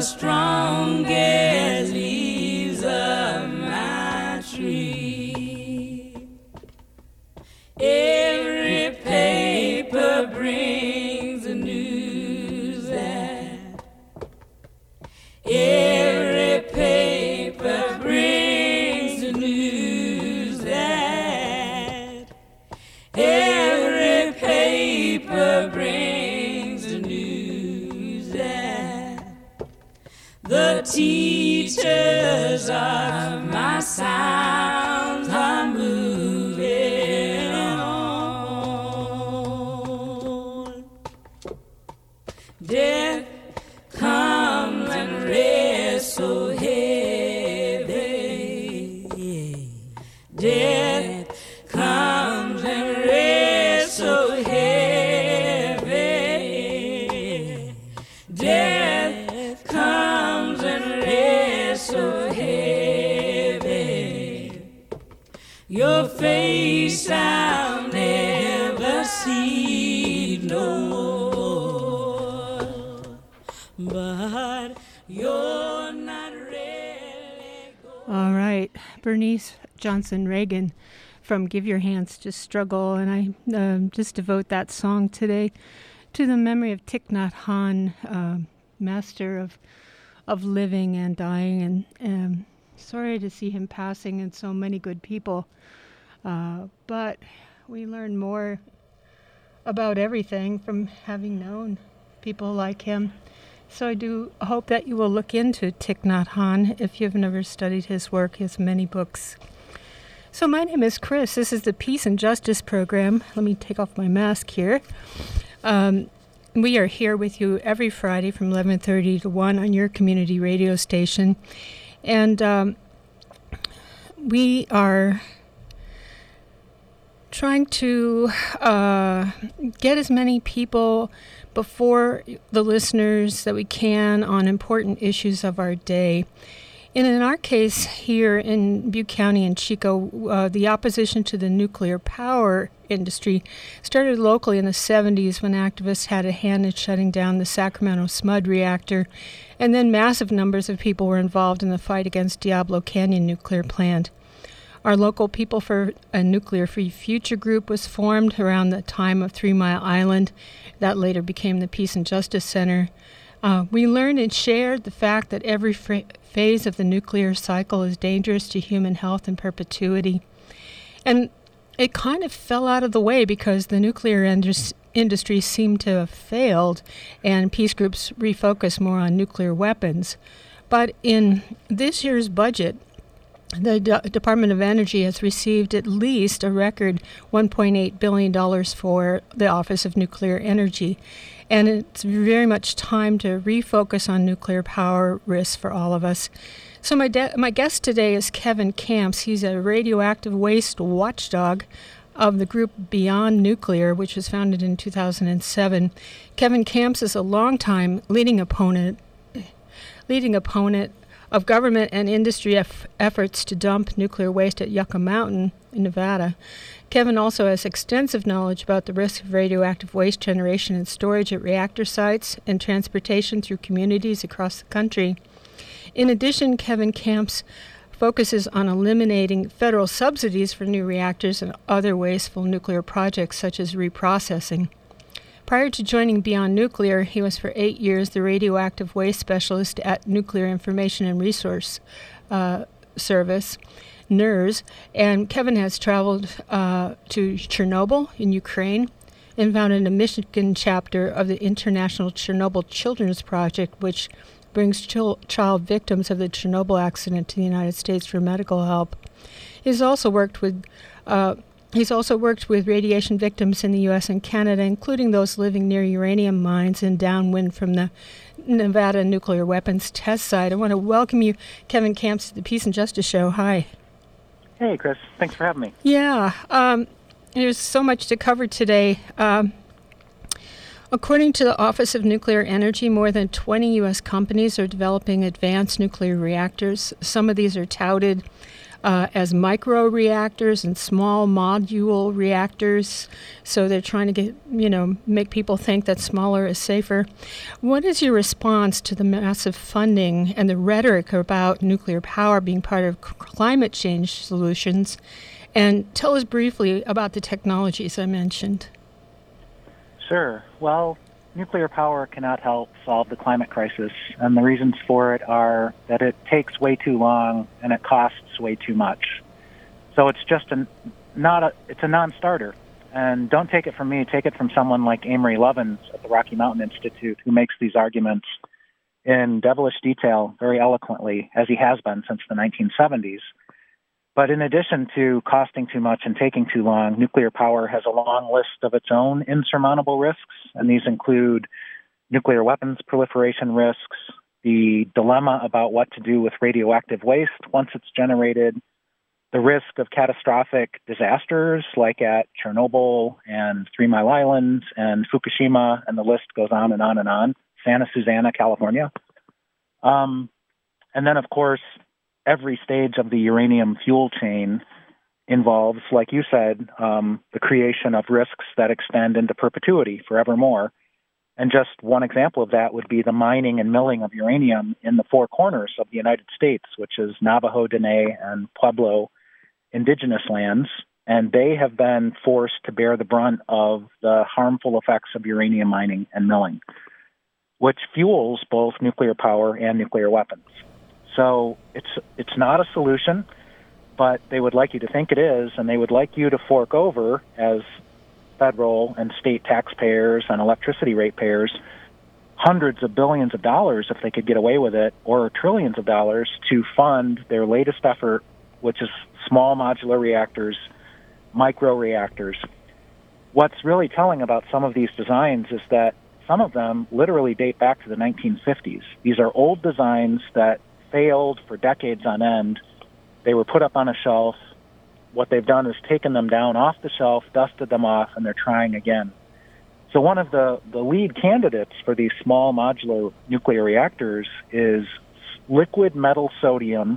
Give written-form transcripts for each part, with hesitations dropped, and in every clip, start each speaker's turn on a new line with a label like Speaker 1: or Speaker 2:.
Speaker 1: strongest leaves of my tree. Every paper brings the news that every paper brings the news that every paper brings the news that the teachers of my sounds are moving on. Death comes and rests so heavy. Death comes and rests so heavy. Death comes and rests so heavy. Your face I'll never see no more, but you're not really going.
Speaker 2: All right, Bernice Johnson Reagan from Give Your Hands to Struggle, and I just devote that song today to the memory of Thich Nhat Hanh, master of living and dying, and sorry to see him passing, and so many good people, but we learn more about everything from having known people like him. So I do hope that you will look into Thich Nhat Hanh if you've never studied his work. He has many books. So my name is Chris. This is the Peace and Justice Program. Let me take off my mask here. We are here with you every Friday from 11:30 to 1 on your community radio station. And we are trying to get as many people before the listeners that we can on important issues of our day. And in our case here in Butte County and Chico, the opposition to the nuclear power industry started locally in the 70s when activists had a hand in shutting down the Sacramento SMUD reactor, and then massive numbers of people were involved in the fight against Diablo Canyon nuclear plant. Our local People for a Nuclear Free Future group was formed around the time of 3 Mile Island. That later became the Peace and Justice Center. We learned and shared the fact that every phase of the nuclear cycle is dangerous to human health and perpetuity. And it kind of fell out of the way because the nuclear industry seemed to have failed and peace groups refocused more on nuclear weapons. But in this year's budget, the Department of Energy has received at least a record $1.8 billion for the Office of Nuclear Energy. And it's very much time to refocus on nuclear power risks for all of us. So my guest today is Kevin Camps. He's a radioactive waste watchdog of the group Beyond Nuclear, which was founded in 2007. Kevin Camps is a longtime leading opponent of government and industry efforts to dump nuclear waste at Yucca Mountain in Nevada. Kevin also has extensive knowledge about the risk of radioactive waste generation and storage at reactor sites and transportation through communities across the country. In addition, Kevin Camps focuses on eliminating federal subsidies for new reactors and other wasteful nuclear projects such as reprocessing. Prior to joining Beyond Nuclear, he was for 8 years the radioactive waste specialist at Nuclear Information and Resource Service, NIRS, and Kevin has traveled to Chernobyl in Ukraine and founded a Michigan chapter of the International Chernobyl Children's Project, which brings child victims of the Chernobyl accident to the United States for medical help. He's also worked with radiation victims in the U.S. and Canada, including those living near uranium mines and downwind from the Nevada nuclear weapons test site. I want to welcome you, Kevin Camps, to the Peace and Justice Show. Hi.
Speaker 3: Hey, Chris. Thanks for having me.
Speaker 2: Yeah. There's so much to cover today. According to the Office of Nuclear Energy, more than 20 U.S. companies are developing advanced nuclear reactors. Some of these are touted as micro-reactors and small module reactors. So they're trying to make people think that smaller is safer. What is your response to the massive funding and the rhetoric about nuclear power being part of climate change solutions? And tell us briefly about the technologies I mentioned.
Speaker 3: Sure. Well, nuclear power cannot help solve the climate crisis, and the reasons for it are that it takes way too long and it costs way too much. So it's just it's a non-starter. And don't take it from me, take it from someone like Amory Lovins at the Rocky Mountain Institute, who makes these arguments in devilish detail very eloquently, as he has been since the 1970s. But in addition to costing too much and taking too long, nuclear power has a long list of its own insurmountable risks, and these include nuclear weapons proliferation risks, the dilemma about what to do with radioactive waste once it's generated, the risk of catastrophic disasters like at Chernobyl and 3 Mile Island and Fukushima, and the list goes on and on and on, Santa Susana, California. And then, of course, every stage of the uranium fuel chain involves, like you said, the creation of risks that extend into perpetuity forevermore. And just one example of that would be the mining and milling of uranium in the four corners of the United States, which is Navajo, Dene, and Pueblo indigenous lands. And they have been forced to bear the brunt of the harmful effects of uranium mining and milling, which fuels both nuclear power and nuclear weapons. So it's not a solution, but they would like you to think it is, and they would like you to fork over, as federal and state taxpayers and electricity ratepayers, hundreds of billions of dollars, if they could get away with it, or trillions of dollars to fund their latest effort, which is small modular reactors, micro reactors. What's really telling about some of these designs is that some of them literally date back to the 1950s. These are old designs that failed for decades on end. They were put up on a shelf. What they've done is taken them down off the shelf, dusted them off, and they're trying again. So one of the lead candidates for these small modular nuclear reactors is liquid metal sodium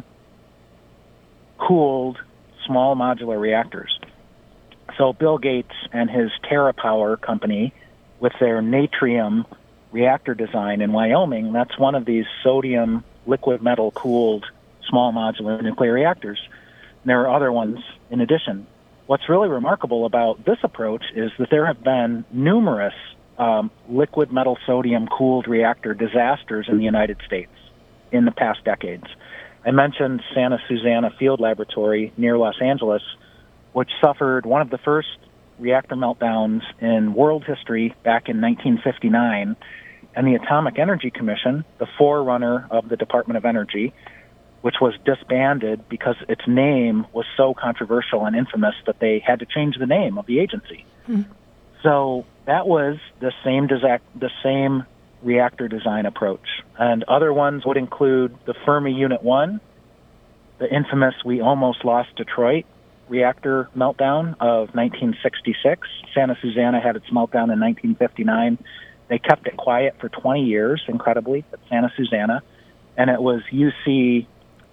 Speaker 3: cooled small modular reactors. So Bill Gates and his TerraPower company, with their Natrium reactor design in Wyoming, that's one of these sodium liquid metal cooled small modular nuclear reactors. And there are other ones in addition. What's really remarkable about this approach is that there have been numerous liquid metal sodium cooled reactor disasters in the United States in the past decades. I mentioned Santa Susana Field Laboratory near Los Angeles, which suffered one of the first reactor meltdowns in world history back in 1959. And the Atomic Energy Commission, the forerunner of the Department of Energy, which was disbanded because its name was so controversial and infamous that they had to change the name of the agency. So that was the same reactor design approach. And other ones would include the Fermi Unit 1, the infamous We Almost Lost Detroit reactor meltdown of 1966. Santa Susana had its meltdown in 1959. They kept it quiet for 20 years, incredibly, at Santa Susana. And it was UC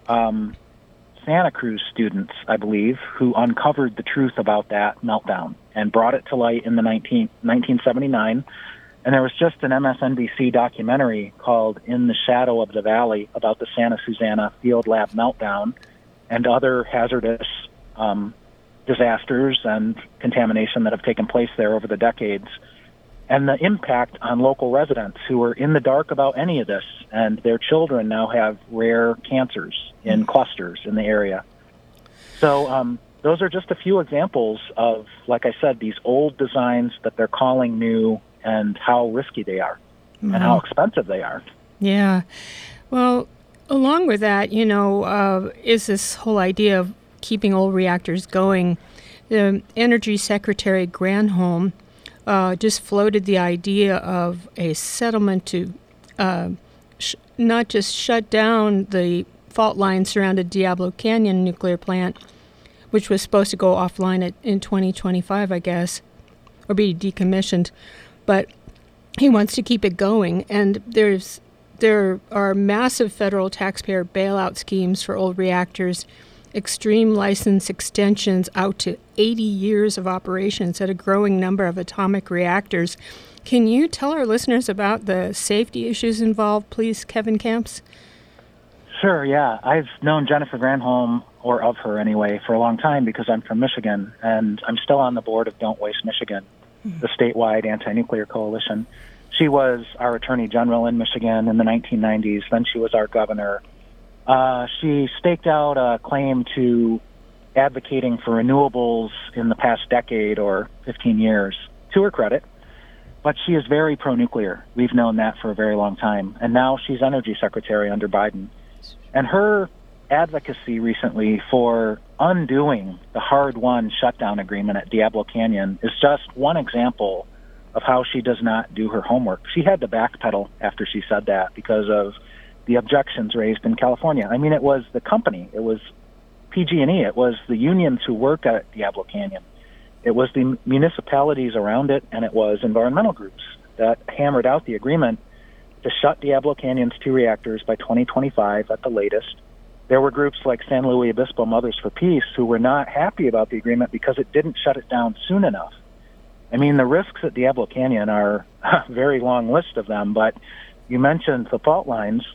Speaker 3: Santa Cruz students, I believe, who uncovered the truth about that meltdown and brought it to light in the 1979. And there was just an MSNBC documentary called In the Shadow of the Valley about the Santa Susana Field Lab meltdown and other hazardous disasters and contamination that have taken place there over the decades, and the impact on local residents who were in the dark about any of this, and their children now have rare cancers in clusters in the area. So those are just a few examples of, like I said, these old designs that they're calling new and how risky they are and how expensive they are.
Speaker 2: Yeah. Well, along with that, is this whole idea of keeping old reactors going. The Energy Secretary Granholm just floated the idea of a settlement to not just shut down the fault line surrounded Diablo Canyon nuclear plant, which was supposed to go offline in 2025, I guess, or be decommissioned, but he wants to keep it going. And there are massive federal taxpayer bailout schemes for old reactors, extreme license extensions out to 80 years of operations at a growing number of atomic reactors. Can you tell our listeners about the safety issues involved, please, Kevin Kamps?
Speaker 3: Sure, yeah. I've known Jennifer Granholm, or of her anyway, for a long time because I'm from Michigan, and I'm still on the board of Don't Waste Michigan, the statewide anti-nuclear coalition. She was our attorney general in Michigan in the 1990s. Then she was our governor. She staked out a claim to advocating for renewables in the past decade or 15 years, to her credit. But she is very pro-nuclear. We've known that for a very long time. And now she's energy secretary under Biden. And her advocacy recently for undoing the hard-won shutdown agreement at Diablo Canyon is just one example of how she does not do her homework. She had to backpedal after she said that because of the objections raised in California. I mean, it was the company. It was PG&E. It was the unions who work at Diablo Canyon. It was the municipalities around it, and it was environmental groups that hammered out the agreement to shut Diablo Canyon's 2 reactors by 2025 at the latest. There were groups like San Luis Obispo Mothers for Peace who were not happy about the agreement because it didn't shut it down soon enough. I mean, the risks at Diablo Canyon are a very long list of them, but you mentioned the fault lines,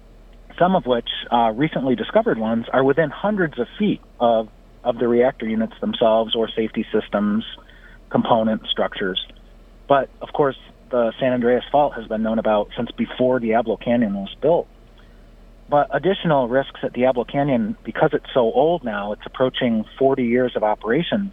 Speaker 3: some of which recently discovered ones are within hundreds of feet of the reactor units themselves or safety systems, component structures. But, of course, the San Andreas Fault has been known about since before Diablo Canyon was built. But additional risks at Diablo Canyon, because it's so old now, it's approaching 40 years of operations,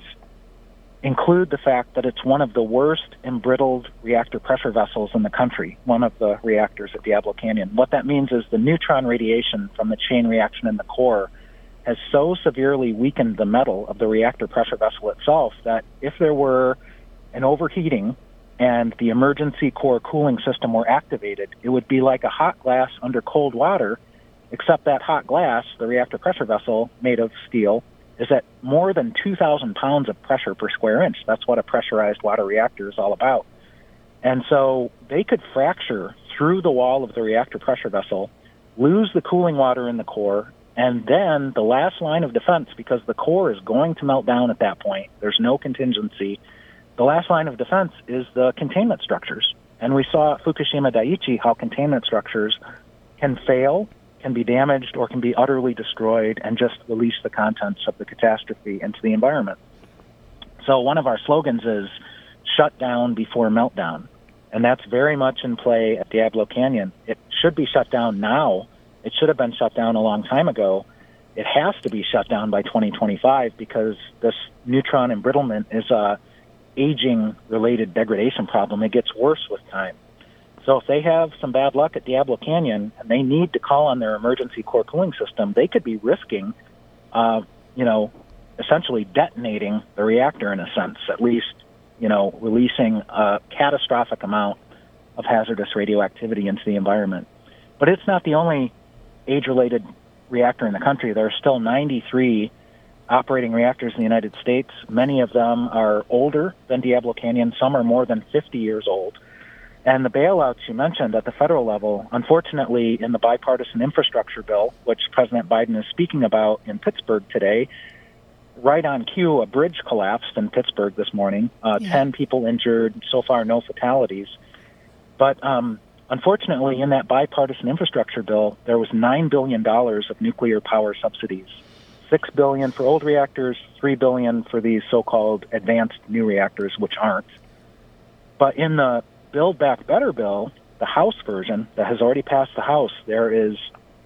Speaker 3: include the fact that it's one of the worst embrittled reactor pressure vessels in the country, one of the reactors at Diablo Canyon. What that means is the neutron radiation from the chain reaction in the core has so severely weakened the metal of the reactor pressure vessel itself that if there were an overheating and the emergency core cooling system were activated, it would be like a hot glass under cold water, except that hot glass, the reactor pressure vessel made of steel, is at more than 2,000 pounds of pressure per square inch. That's what a pressurized water reactor is all about. And so they could fracture through the wall of the reactor pressure vessel, lose the cooling water in the core, and then the last line of defense, because the core is going to melt down at that point, there's no contingency, the last line of defense is the containment structures. And we saw at Fukushima Daiichi how containment structures can fail, can be damaged, or can be utterly destroyed and just release the contents of the catastrophe into the environment. So one of our slogans is shut down before meltdown. And that's very much in play at Diablo Canyon. It should be shut down now. It should have been shut down a long time ago. It has to be shut down by 2025 because this neutron embrittlement is a aging-related degradation problem. It gets worse with time. So if they have some bad luck at Diablo Canyon and they need to call on their emergency core cooling system, they could be risking, essentially detonating the reactor in a sense, at least, releasing a catastrophic amount of hazardous radioactivity into the environment. But it's not the only age-related reactor in the country. There are still 93 operating reactors in the United States. Many of them are older than Diablo Canyon. Some are more than 50 years old. And the bailouts you mentioned at the federal level, unfortunately, in the bipartisan infrastructure bill, which President Biden is speaking about in Pittsburgh today, right on cue, a bridge collapsed in Pittsburgh this morning. 10 people injured, so far no fatalities. But unfortunately, in that bipartisan infrastructure bill, there was $9 billion of nuclear power subsidies. $6 billion for old reactors, $3 billion for these so-called advanced new reactors, which aren't. But in the Build Back Better bill, the House version that has already passed the House, there is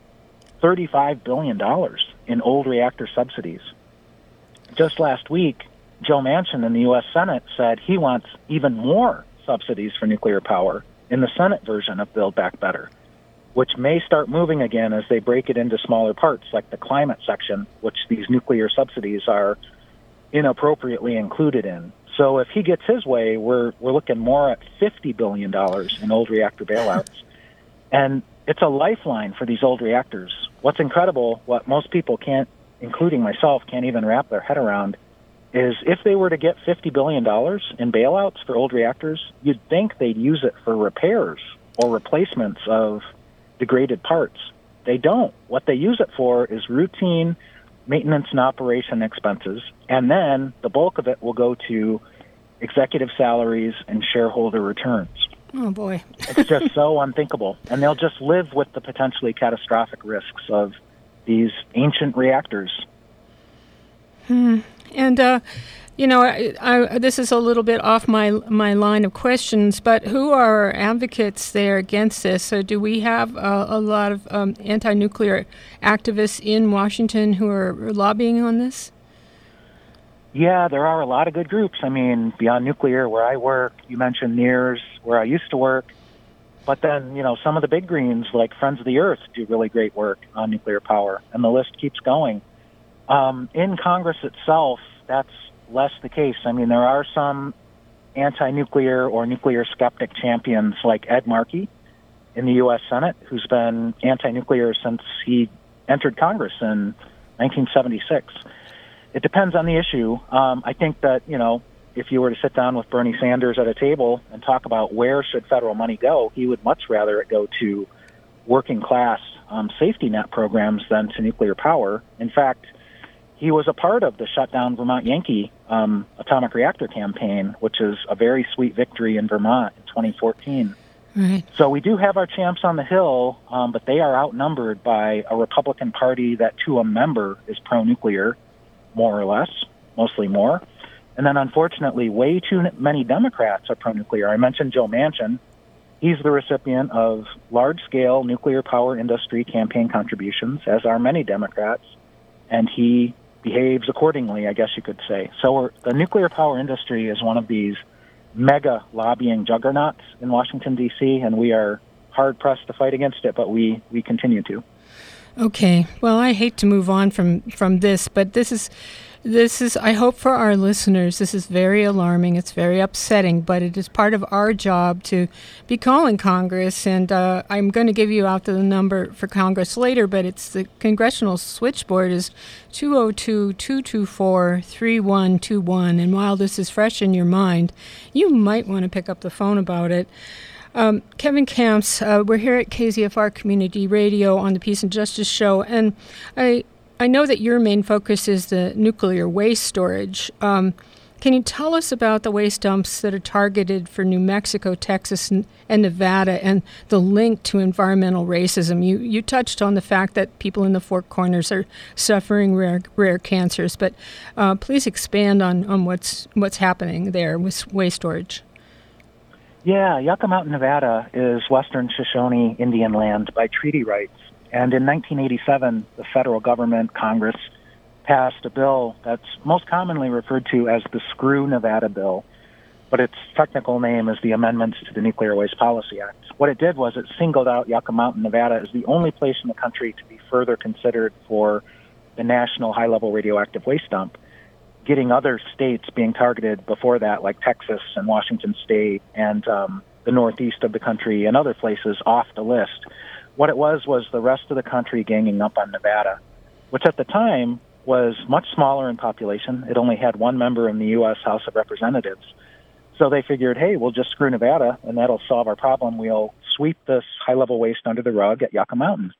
Speaker 3: $35 billion in old reactor subsidies. Just last week, Joe Manchin in the U.S. Senate said he wants even more subsidies for nuclear power in the Senate version of Build Back Better, which may start moving again as they break it into smaller parts, like the climate section, which these nuclear subsidies are inappropriately included in. So if he gets his way, we're looking more at $50 billion in old reactor bailouts. And it's a lifeline for these old reactors. What's incredible, what most people can't, including myself, can't even wrap their head around, is if they were to get $50 billion in bailouts for old reactors, you'd think they'd use it for repairs or replacements of degraded parts. They don't. What they use it for is routine maintenance and operation expenses, and then the bulk of it will go to executive salaries and shareholder returns.
Speaker 2: Oh, boy.
Speaker 3: It's just so unthinkable. And they'll just live with the potentially catastrophic risks of these ancient reactors.
Speaker 2: And, this is a little bit off my line of questions, but who are our advocates there against this? So do we have a lot of anti-nuclear activists in Washington who are lobbying on this?
Speaker 3: Yeah, there are a lot of good groups. I mean, Beyond Nuclear, where I work, you mentioned NEARS, where I used to work. But then, some of the big greens, like Friends of the Earth, do really great work on nuclear power, and the list keeps going. In Congress itself, that's less the case. I mean, there are some anti-nuclear or nuclear skeptic champions like Ed Markey in the U.S. Senate, who's been anti-nuclear since he entered Congress in 1976. It depends on the issue. I think that, if you were to sit down with Bernie Sanders at a table and talk about where should federal money go, he would much rather it go to working class safety net programs than to nuclear power. In fact, he was a part of the shutdown Vermont Yankee atomic reactor campaign, which is a very sweet victory in Vermont in 2014.
Speaker 2: Right.
Speaker 3: So we do have our champs on the Hill, but they are outnumbered by a Republican Party that, to a member, is pro-nuclear, more or less, mostly more. And then, unfortunately, way too many Democrats are pro-nuclear. I mentioned Joe Manchin. He's the recipient of large-scale nuclear power industry campaign contributions, as are many Democrats, and he behaves accordingly, I guess you could say. So the nuclear power industry is one of these mega lobbying juggernauts in Washington, D.C., and we are hard-pressed to fight against it, but we continue to.
Speaker 2: Okay. Well, I hate to move on from this, but this is, I hope for our listeners, this is very alarming. It's very upsetting, but it is part of our job to be calling Congress. And I'm going to give you out the number for Congress later, but it's the congressional switchboard is 202-224-3121. And while this is fresh in your mind, you might want to pick up the phone about it. Kevin Kamps, we're here at KZFR Community Radio on the Peace and Justice Show, and I know that your main focus is the nuclear waste storage. Can you tell us about the waste dumps that are targeted for New Mexico, Texas, and Nevada, and the link to environmental racism? You touched on the fact that people in the Four Corners are suffering rare cancers, but please expand on what's happening there with waste storage.
Speaker 3: Yeah, Yucca Mountain, Nevada is Western Shoshone Indian land by treaty rights. And in 1987, the federal government, Congress, passed a bill that's most commonly referred to as the Screw Nevada Bill, but its technical name is the Amendments to the Nuclear Waste Policy Act. What it did was it singled out Yucca Mountain, Nevada as the only place in the country to be further considered for the National High-Level Radioactive Waste Dump, getting other states being targeted before that, like Texas and Washington State and the northeast of the country and other places off the list. What it was the rest of the country ganging up on Nevada, which at the time was much smaller in population. It only had one member in the U.S. House of Representatives. So they figured, hey, we'll just screw Nevada, and that'll solve our problem. We'll sweep this high-level waste under the rug at Yucca Mountain.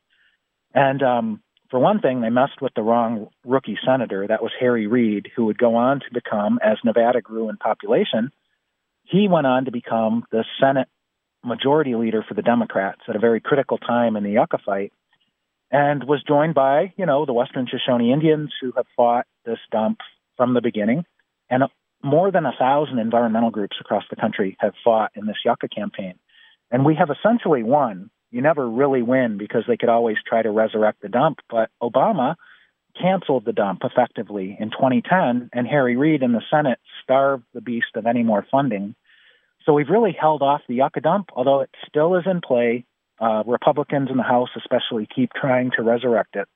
Speaker 3: And for one thing, they messed with the wrong rookie senator. That was Harry Reid, who would go on to become, as Nevada grew in population, he went on to become the Senate majority leader for the Democrats at a very critical time in the Yucca fight, and was joined by, the Western Shoshone Indians who have fought this dump from the beginning. And more than 1,000 environmental groups across the country have fought in this Yucca campaign. And we have essentially won. You never really win because they could always try to resurrect the dump. But Obama canceled the dump effectively in 2010, and Harry Reid in the Senate starved the beast of any more funding. So we've really held off the Yucca dump, although it still is in play. Republicans in the House especially keep trying to resurrect it.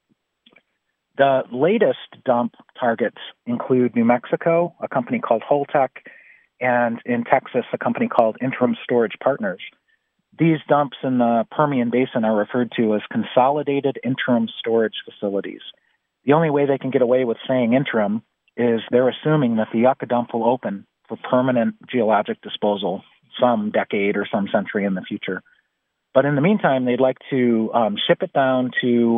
Speaker 3: The latest dump targets include New Mexico, a company called Holtec, and in Texas, a company called Interim Storage Partners. These dumps in the Permian Basin are referred to as consolidated interim storage facilities. The only way they can get away with saying interim is they're assuming that the Yucca dump will open for permanent geologic disposal some decade or some century in the future. But in the meantime, they'd like to ship it down to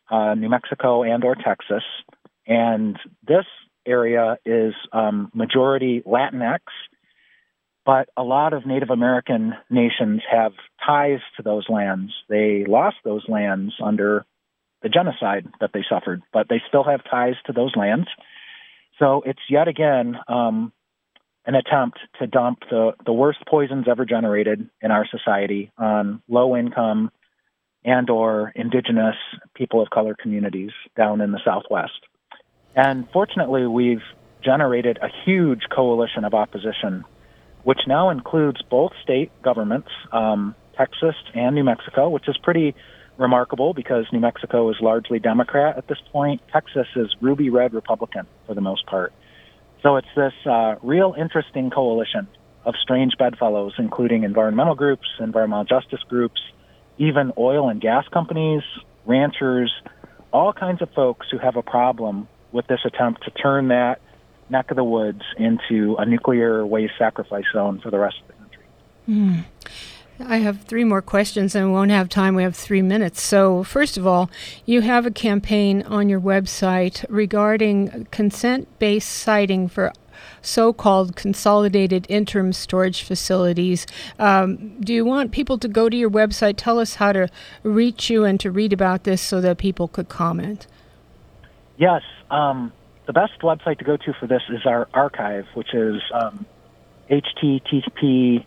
Speaker 3: New Mexico and or Texas. And this area is majority Latinx, but a lot of Native American nations have ties to those lands. They lost those lands under the genocide that they suffered, but they still have ties to those lands. So it's yet again an attempt to dump the worst poisons ever generated in our society on low-income and or indigenous people of color communities down in the Southwest. And fortunately, we've generated a huge coalition of opposition, which now includes both state governments, Texas and New Mexico, which is pretty remarkable because New Mexico is largely Democrat at this point. Texas is ruby red Republican for the most part. So it's this real interesting coalition of strange bedfellows, including environmental groups, environmental justice groups, even oil and gas companies, ranchers, all kinds of folks who have a problem with this attempt to turn that neck of the woods into a nuclear waste sacrifice zone for the rest of the country.
Speaker 2: I have 3 more questions and we won't have time. We have 3 minutes. So first of all, you have a campaign on your website regarding consent-based siting for so-called consolidated interim storage facilities. Do you want people to go to your website? Tell us how to reach you and to read about this so that people could comment.
Speaker 3: Yes. The best website to go to for this is our archive, which is http://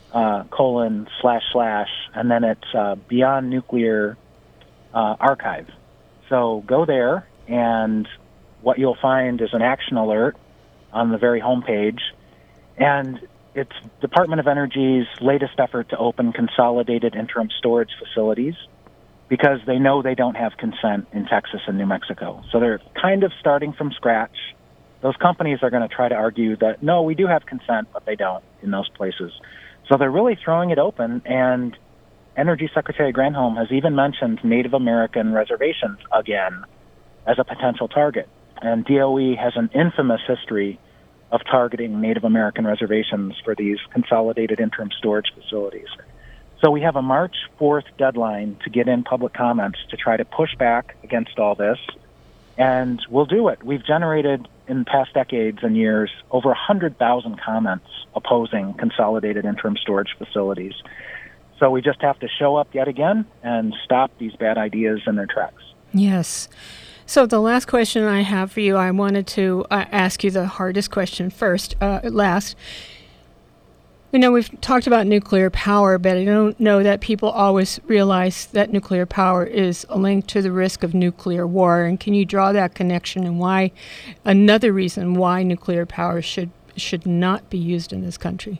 Speaker 3: and then it's Beyond Nuclear Archive. So go there, and what you'll find is an action alert on the very homepage, and it's Department of Energy's latest effort to open consolidated interim storage facilities because they know they don't have consent in Texas and New Mexico. So they're kind of starting from scratch. Those companies are going to try to argue that, no, we do have consent, but they don't in those places. So they're really throwing it open, and Energy Secretary Granholm has even mentioned Native American reservations again as a potential target. And DOE has an infamous history of targeting Native American reservations for these consolidated interim storage facilities. So we have a March 4th deadline to get in public comments to try to push back against all this, and we'll do it. We've generated, in past decades and years, over 100,000 comments opposing consolidated interim storage facilities. So we just have to show up yet again and stop these bad ideas in their tracks.
Speaker 2: Yes. So the last question I have for you, I wanted to ask you the hardest question last. You know, we've talked about nuclear power, but I don't know that people always realize that nuclear power is linked to the risk of nuclear war. And can you draw that connection and why, another reason why nuclear power should not be used in this country?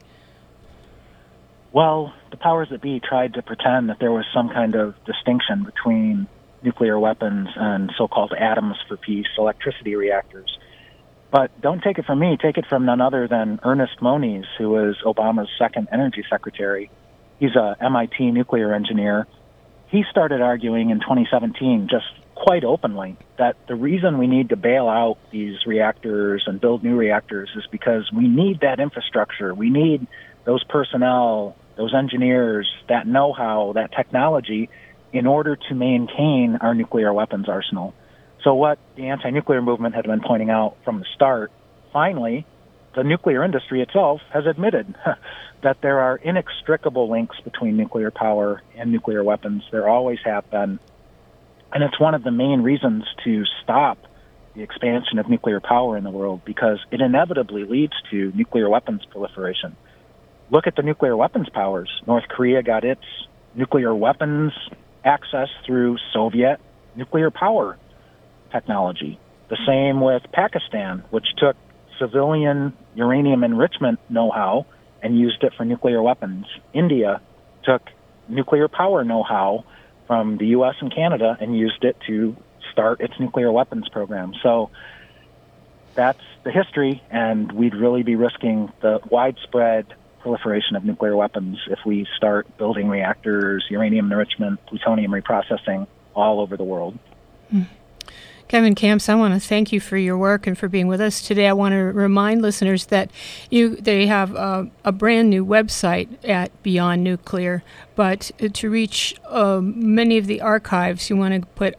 Speaker 3: Well, the powers that be tried to pretend that there was some kind of distinction between nuclear weapons and so-called atoms for peace, electricity reactors. But don't take it from me. Take it from none other than Ernest Moniz, who was Obama's second energy secretary. He's a MIT nuclear engineer. He started arguing in 2017 just quite openly that the reason we need to bail out these reactors and build new reactors is because we need that infrastructure. We need those personnel, those engineers, that know-how, that technology in order to maintain our nuclear weapons arsenal. So what the anti-nuclear movement had been pointing out from the start, finally, the nuclear industry itself has admitted that there are inextricable links between nuclear power and nuclear weapons. There always have been. And it's one of the main reasons to stop the expansion of nuclear power in the world, because it inevitably leads to nuclear weapons proliferation. Look at the nuclear weapons powers. North Korea got its nuclear weapons access through Soviet nuclear power technology. The same with Pakistan, which took civilian uranium enrichment know-how and used it for nuclear weapons. India took nuclear power know-how from the U.S. and Canada and used it to start its nuclear weapons program. So that's the history, and we'd really be risking the widespread proliferation of nuclear weapons if we start building reactors, uranium enrichment, plutonium reprocessing all over the world.
Speaker 2: Kevin Camps, I want to thank you for your work and for being with us today. I want to remind listeners that they have a brand new website at Beyond Nuclear, but to reach many of the archives, you want to put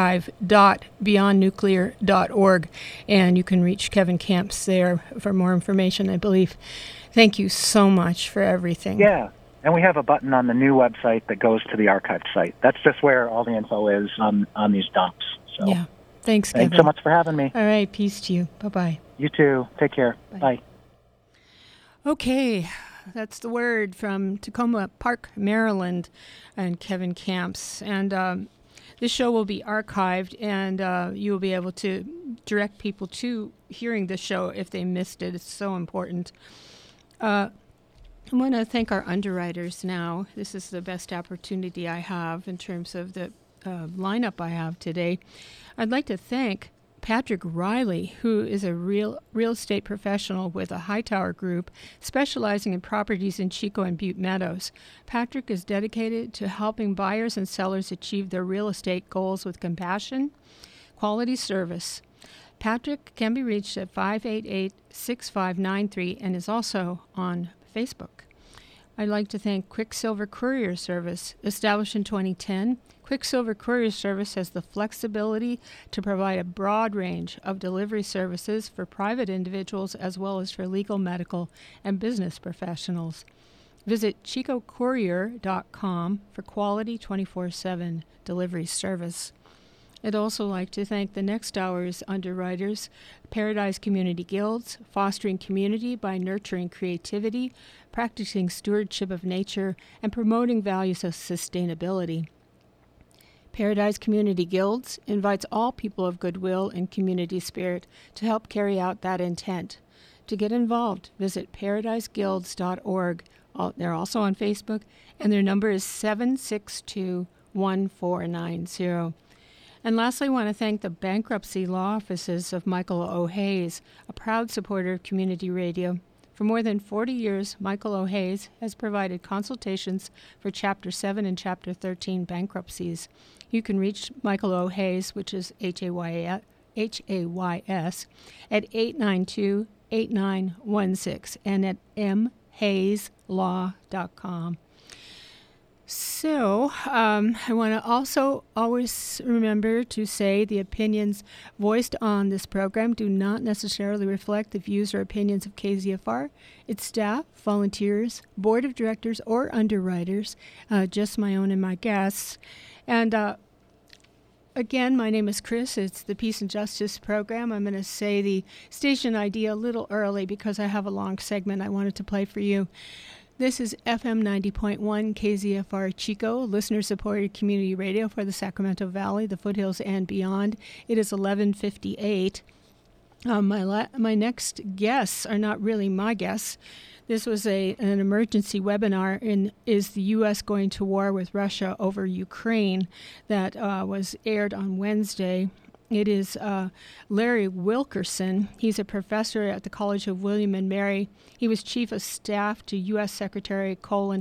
Speaker 2: archive.beyondnuclear.org, and you can reach Kevin Camps there for more information, I believe. Thank you so much for everything.
Speaker 3: Yeah. And we have a button on the new website that goes to the archive site. That's just where all the info is on these dumps. So.
Speaker 2: Yeah. Thanks, Kevin.
Speaker 3: Thanks so much for having me.
Speaker 2: All right. Peace to you. Bye-bye.
Speaker 3: You too. Take care. Bye.
Speaker 2: Okay. That's the word from Tacoma Park, Maryland, and Kevin Camps. And this show will be archived, and you will be able to direct people to hearing the show if they missed it. It's so important. I want to thank our underwriters now. This is the best opportunity I have in terms of the lineup I have today. I'd like to thank Patrick Riley, who is a real estate professional with a Hightower Group specializing in properties in Chico and Butte Meadows. Patrick is dedicated to helping buyers and sellers achieve their real estate goals with compassion, quality service. Patrick can be reached at 588-6593 and is also on Facebook. I'd like to thank Quicksilver Courier Service. Established in 2010, Quicksilver Courier Service has the flexibility to provide a broad range of delivery services for private individuals as well as for legal, medical, and business professionals. Visit chicocourier.com for quality 24/7 delivery service. I'd also like to thank the next hour's underwriters, Paradise Community Guilds, fostering community by nurturing creativity, practicing stewardship of nature, and promoting values of sustainability. Paradise Community Guilds invites all people of goodwill and community spirit to help carry out that intent. To get involved, visit paradiseguilds.org. They're also on Facebook, and their number is 762-1490. And lastly, I want to thank the bankruptcy law offices of Michael O. Hayes, a proud supporter of community radio. For more than 40 years, Michael O. Hayes has provided consultations for Chapter 7 and Chapter 13 bankruptcies. You can reach Michael O. Hayes, which is Hays, at 892-8916 and at mhayslaw.com. So, I want to also always remember to say the opinions voiced on this program do not necessarily reflect the views or opinions of KZFR, its staff, volunteers, board of directors, or underwriters, just my own and my guests. And again, my name is Chris. It's the Peace and Justice program. I'm going to say the station ID a little early because I have a long segment I wanted to play for you. This is FM 90.1 KZFR Chico, listener-supported community radio for the Sacramento Valley, the foothills, and beyond. It is 11:58. My next guests are not really my guests. This was an emergency webinar Is the U.S. Going to War with Russia over Ukraine that was aired on Wednesday. It is Larry Wilkerson. He's a professor at the College of William and Mary. He was chief of staff to U.S. Secretary Colin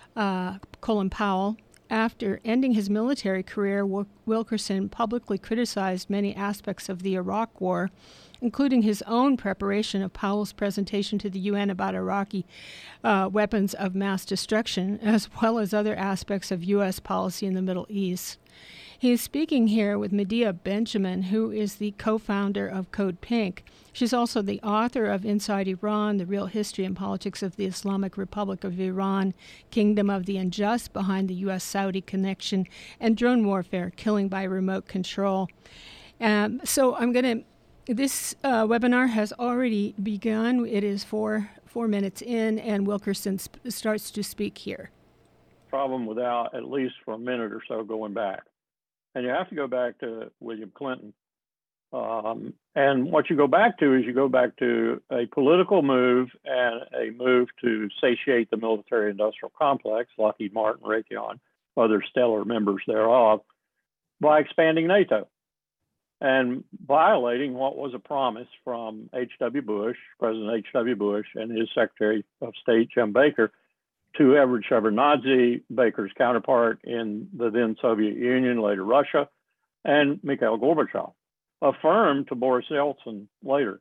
Speaker 2: Powell. After ending his military career, Wilkerson publicly criticized many aspects of the Iraq War, including his own preparation of Powell's presentation to the UN about Iraqi weapons of mass destruction, as well as other aspects of U.S. policy in the Middle East. He is speaking here with Medea Benjamin, who is the co-founder of Code Pink. She's also the author of Inside Iran, The Real History and Politics of the Islamic Republic of Iran, Kingdom of the Unjust, Behind the U.S.-Saudi Connection, and Drone Warfare, Killing by Remote Control. This webinar has already begun. It is four minutes in, and Wilkerson starts to speak here.
Speaker 4: Problem without, at least for a minute or so, going back. And you have to go back to William Clinton. And what you go back to is you go back to a political move and a move to satiate the military-industrial complex, Lockheed Martin, Raytheon, other stellar members thereof, by expanding NATO and violating what was a promise from H.W. Bush, President H.W. Bush, and his Secretary of State, Jim Baker, to Edward Shevardnadze, Baker's counterpart in the then Soviet Union, later Russia, and Mikhail Gorbachev. affirmed to Boris Yeltsin later.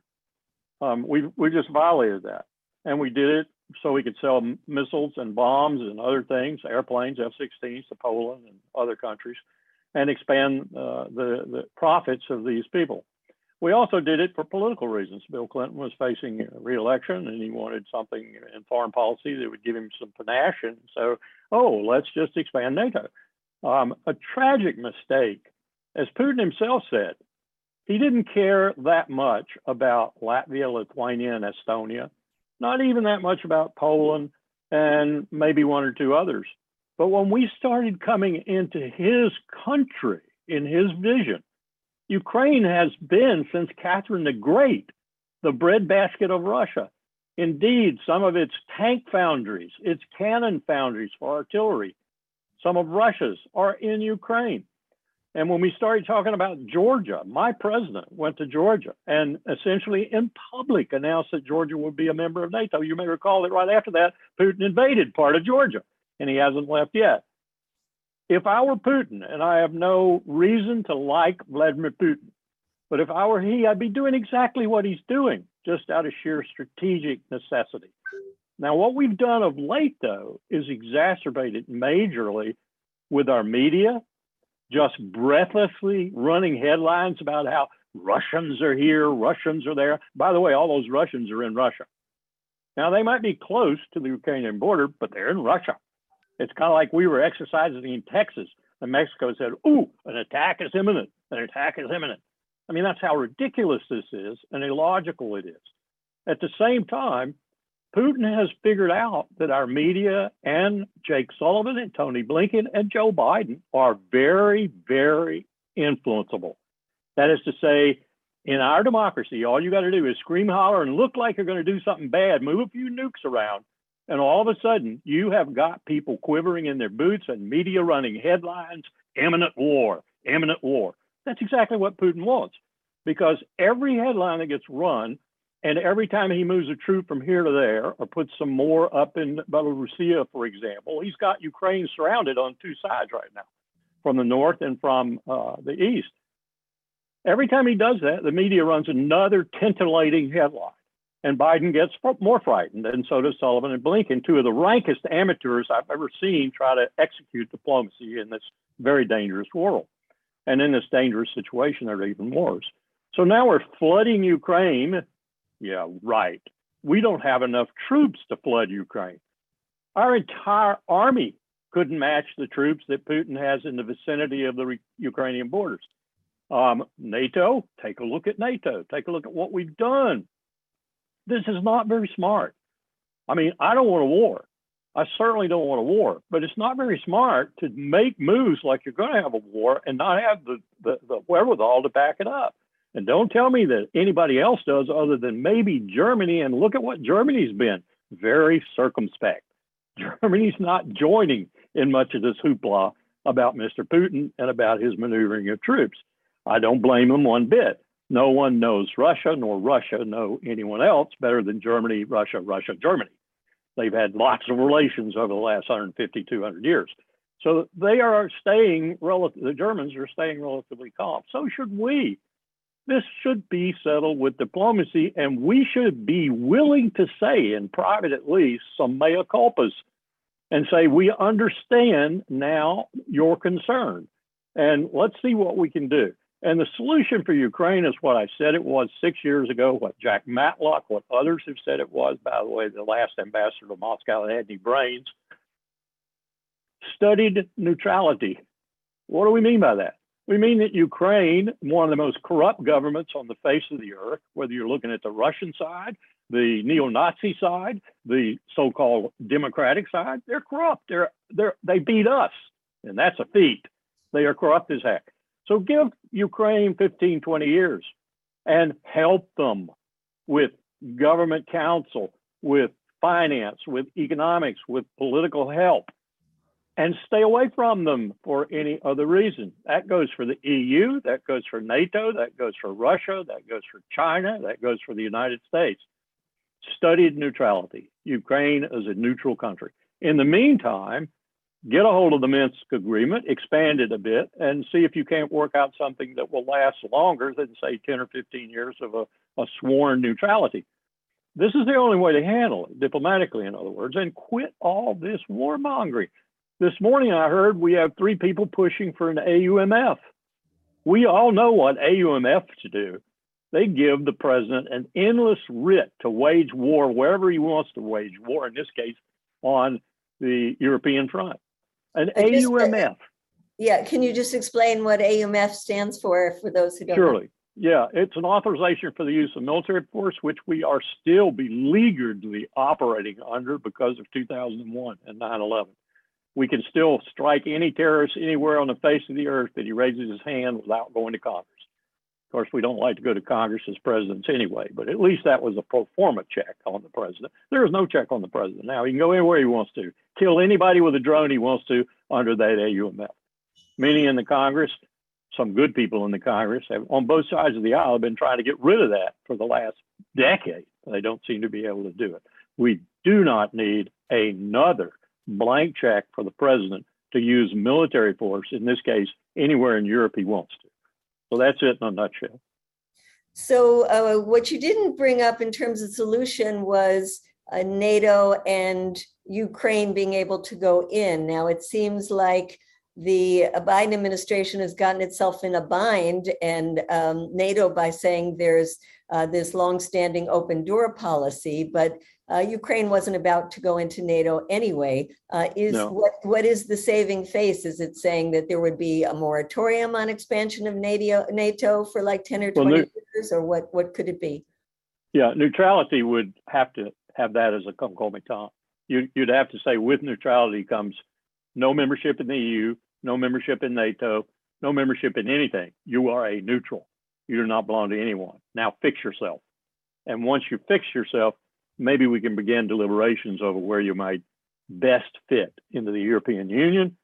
Speaker 4: We just violated that, and we did it so we could sell missiles and bombs and other things, airplanes, F-16s to Poland and other countries, and expand the profits of these people. We also did it for political reasons. Bill Clinton was facing re-election, and he wanted something in foreign policy that would give him some panache. And so, let's just expand NATO. A tragic mistake. As Putin himself said, he didn't care that much about Latvia, Lithuania, and Estonia, not even that much about Poland and maybe one or two others. But when we started coming into his country, in his vision, Ukraine has been, since Catherine the Great, the breadbasket of Russia. Indeed, some of its tank foundries, its cannon foundries for artillery, some of Russia's are in Ukraine. And when we started talking about Georgia, my president went to Georgia and essentially in public announced that Georgia would be a member of NATO. You may recall that right after that, Putin invaded part of Georgia, and he hasn't left yet. If I were Putin, and I have no reason to like Vladimir Putin, but if I were he, I'd be doing exactly what he's doing, just out of sheer strategic necessity. Now, what we've done of late, though, is exacerbated majorly with our media, just breathlessly running headlines about how Russians are here, Russians are there. By the way, all those Russians are in Russia. Now, they might be close to the Ukrainian border, but they're in Russia. It's kind of like we were exercising in Texas, and Mexico said, ooh, an attack is imminent, an attack is imminent. I mean, that's how ridiculous this is and illogical it is. At the same time, Putin has figured out that our media and Jake Sullivan and Tony Blinken and Joe Biden are very, very influenceable. That is to say, in our democracy, all you got to do is scream, holler, and look like you're going to do something bad, move a few nukes around, and all of a sudden, you have got people quivering in their boots and media running headlines, imminent war, imminent war. That's exactly what Putin wants, because every headline that gets run, and every time he moves a troop from here to there, or puts some more up in Belarusia, for example, he's got Ukraine surrounded on two sides right now, from the north and from the east. Every time he does that, the media runs another titillating headline, and Biden gets more frightened, and so does Sullivan and Blinken, two of the rankest amateurs I've ever seen try to execute diplomacy in this very dangerous world. And in this dangerous situation, they're even worse. So now we're flooding Ukraine. Yeah, right. We don't have enough troops to flood Ukraine. Our entire army couldn't match the troops that Putin has in the vicinity of the Ukrainian borders. NATO, take a look at NATO. Take a look at what we've done. This is not very smart. I mean, I don't want a war. I certainly don't want a war, but it's not very smart to make moves like you're going to have a war and not have the wherewithal to back it up. And don't tell me that anybody else does other than maybe Germany. And look at what Germany's been, very circumspect. Germany's not joining in much of this hoopla about Mr. Putin and about his maneuvering of troops. I don't blame them one bit. No one knows Russia, nor Russia know anyone else better than Germany, Russia, Russia, Germany. They've had lots of relations over the last 150, 200 years. So they are staying, the Germans are staying relatively calm. So should we. This should be settled with diplomacy, and we should be willing to say, in private at least, some mea culpas, and say, we understand now your concern, and let's see what we can do. And the solution for Ukraine is what I said it was 6 years ago, what Jack Matlock, what others have said it was, by the way, the last ambassador to Moscow that had any brains, studied neutrality. What do we mean by that? We mean that Ukraine, one of the most corrupt governments on the face of the earth, whether you're looking at the Russian side, the neo-Nazi side, the so-called democratic side, they're corrupt. They beat us, and that's a feat. They are corrupt as heck. So give Ukraine 15, 20 years and help them with government counsel, with finance, with economics, with political help, and stay away from them for any other reason. That goes for the EU, that goes for NATO, that goes for Russia, that goes for China, that goes for the United States. Studied neutrality. Ukraine is a neutral country. In the meantime, get a hold of the Minsk agreement, expand it a bit, and see if you can't work out something that will last longer than, say, 10 or 15 years of a sworn neutrality. This is the only way to handle it, diplomatically, in other words, and quit all this warmongering. This morning I heard we have 3 people pushing for an AUMF. We all know what AUMFs do. They give the president an endless writ to wage war wherever he wants to wage war, in this case, on the European front. An AUMF.
Speaker 5: Yeah, can you just explain what AUMF stands for those who don't
Speaker 4: Surely.
Speaker 5: know?
Speaker 4: Yeah, it's an authorization for the use of military force, which we are still beleagueredly operating under because of 2001 and 9/11. We can still strike any terrorist anywhere on the face of the earth that he raises his hand without going to Congress. Of course, we don't like to go to Congress as presidents anyway, but at least that was a pro forma check on the president. There is no check on the president now. He can go anywhere he wants to, kill anybody with a drone he wants to under that AUMF. Many in the Congress, some good people in the Congress, have, on both sides of the aisle, have been trying to get rid of that for the last decade. They don't seem to be able to do it. We do not need another blank check for the president to use military force, in this case, anywhere in Europe he wants to. So that's it in a nutshell.
Speaker 5: So what you didn't bring up in terms of solution was NATO and Ukraine being able to go in. Now, it seems like the Biden administration has gotten itself in a bind, and NATO by saying there's this longstanding open door policy, but Ukraine wasn't about to go into NATO anyway.
Speaker 4: No.
Speaker 5: What is the saving face? Is it saying that there would be a moratorium on expansion of NATO for like 10 or 20 years, or what could it be?
Speaker 4: Yeah, neutrality would have to have that as a concomitant. You'd have to say with neutrality comes no membership in the EU, no membership in NATO, no membership in anything. You are a neutral. You do not belong to anyone. Now fix yourself. And once you fix yourself, maybe we can begin deliberations over where you might best fit into the European Union.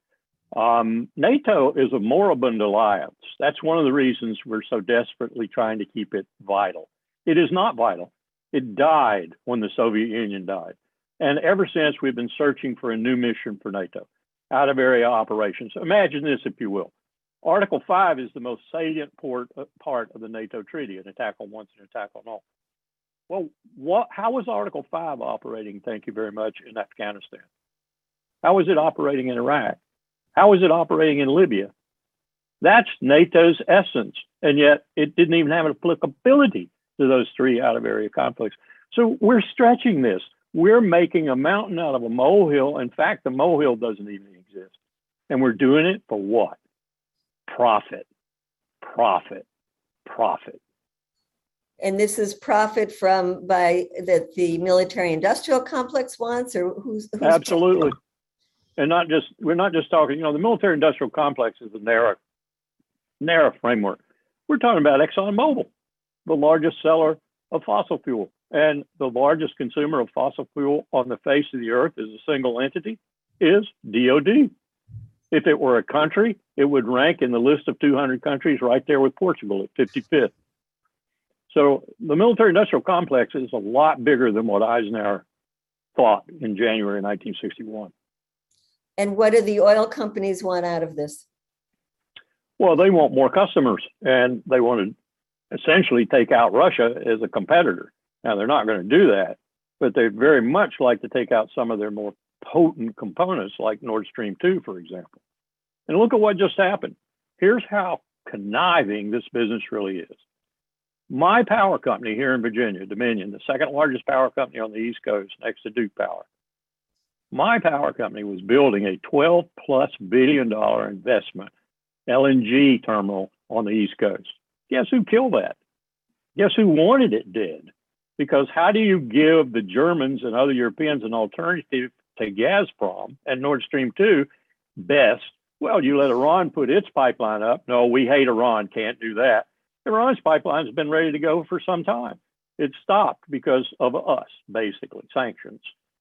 Speaker 4: NATO is a moribund alliance. That's one of the reasons we're so desperately trying to keep it vital. It is not vital. It died when the Soviet Union died. And ever since, we've been searching for a new mission for NATO, out of area operations. Imagine this, if you will. Article 5 is the most salient part of the NATO treaty, an attack on once and attack on all. Well, how was Article 5 operating, thank you very much, in Afghanistan? How was it operating in Iraq? How was it operating in Libya? That's NATO's essence, and yet it didn't even have applicability to those 3 out-of-area conflicts. So we're stretching this. We're making a mountain out of a molehill. In fact, the molehill doesn't even exist. And we're doing it for what? Profit, profit, profit.
Speaker 5: And this is profit that the military-industrial complex wants, or who's
Speaker 4: Absolutely. And we're not just talking, the military-industrial complex is a narrow framework. We're talking about ExxonMobil, the largest seller of fossil fuel and the largest consumer of fossil fuel on the face of the earth as a single entity is DOD. If it were a country, it would rank in the list of 200 countries right there with Portugal at 55th. So the military-industrial complex is a lot bigger than what Eisenhower thought in January 1961.
Speaker 5: And what do the oil companies want out of this?
Speaker 4: Well, they want more customers, and they want to essentially take out Russia as a competitor. Now, they're not going to do that, but they'd very much like to take out some of their more potent components like Nord Stream 2, for example. And look at what just happened. Here's how conniving this business really is. My power company here in Virginia, Dominion, the second largest power company on the East Coast next to Duke Power, my power company was building a $12+ billion investment LNG terminal on the East Coast. Guess who killed that? Guess who wanted it dead? Because how do you give the Germans and other Europeans an alternative to Gazprom and Nord Stream 2 best? Well, you let Iran put its pipeline up. No, we hate Iran, can't do that. Iran's pipeline has been ready to go for some time. It stopped because of us, basically, sanctions.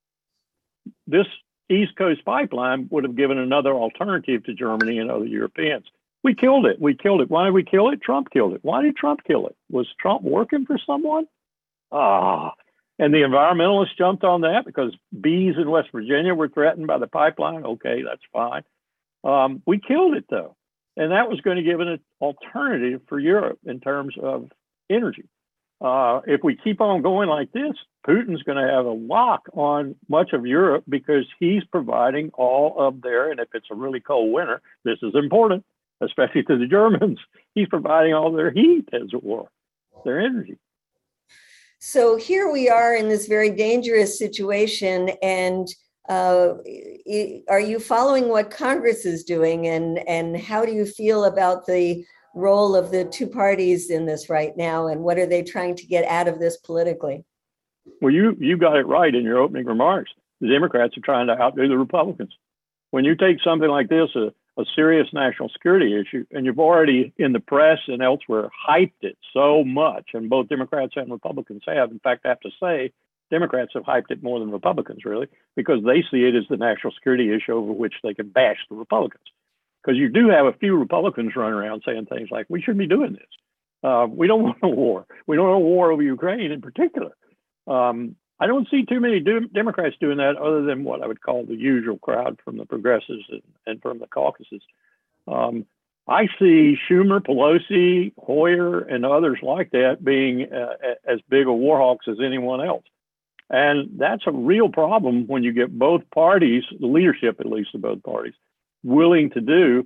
Speaker 4: This East Coast pipeline would have given another alternative to Germany and other Europeans. We killed it. We killed it. Why did we kill it? Trump killed it. Why did Trump kill it? Was Trump working for someone? And And the environmentalists jumped on that because bees in West Virginia were threatened by the pipeline. Okay, that's fine. We killed it, though. And that was going to give an alternative for Europe in terms of energy. If we keep on going like this, Putin's going to have a lock on much of Europe because he's providing all of their, and if it's a really cold winter, this is important, especially to the Germans, he's providing all their heat, as it were, their energy.
Speaker 5: So here we are in this very dangerous situation, and are you following what Congress is doing, and how do you feel about the role of the two parties in this right now, and what are they trying to get out of this politically?
Speaker 4: Well, you got it right in your opening remarks. The Democrats are trying to outdo the Republicans. When you take something like this, a serious national security issue, and you've already in the press and elsewhere hyped it so much, and both Democrats and Republicans have. In fact, I have to say, Democrats have hyped it more than Republicans, really, because they see it as the national security issue over which they can bash the Republicans. Because you do have a few Republicans running around saying things like, we shouldn't be doing this. We don't want a war. We don't want a war over Ukraine in particular. I don't see too many Democrats doing that other than what I would call the usual crowd from the progressives and from the caucuses. I see Schumer, Pelosi, Hoyer, and others like that being as big a war hawks as anyone else. And that's a real problem when you get both parties, the leadership at least of both parties, willing to do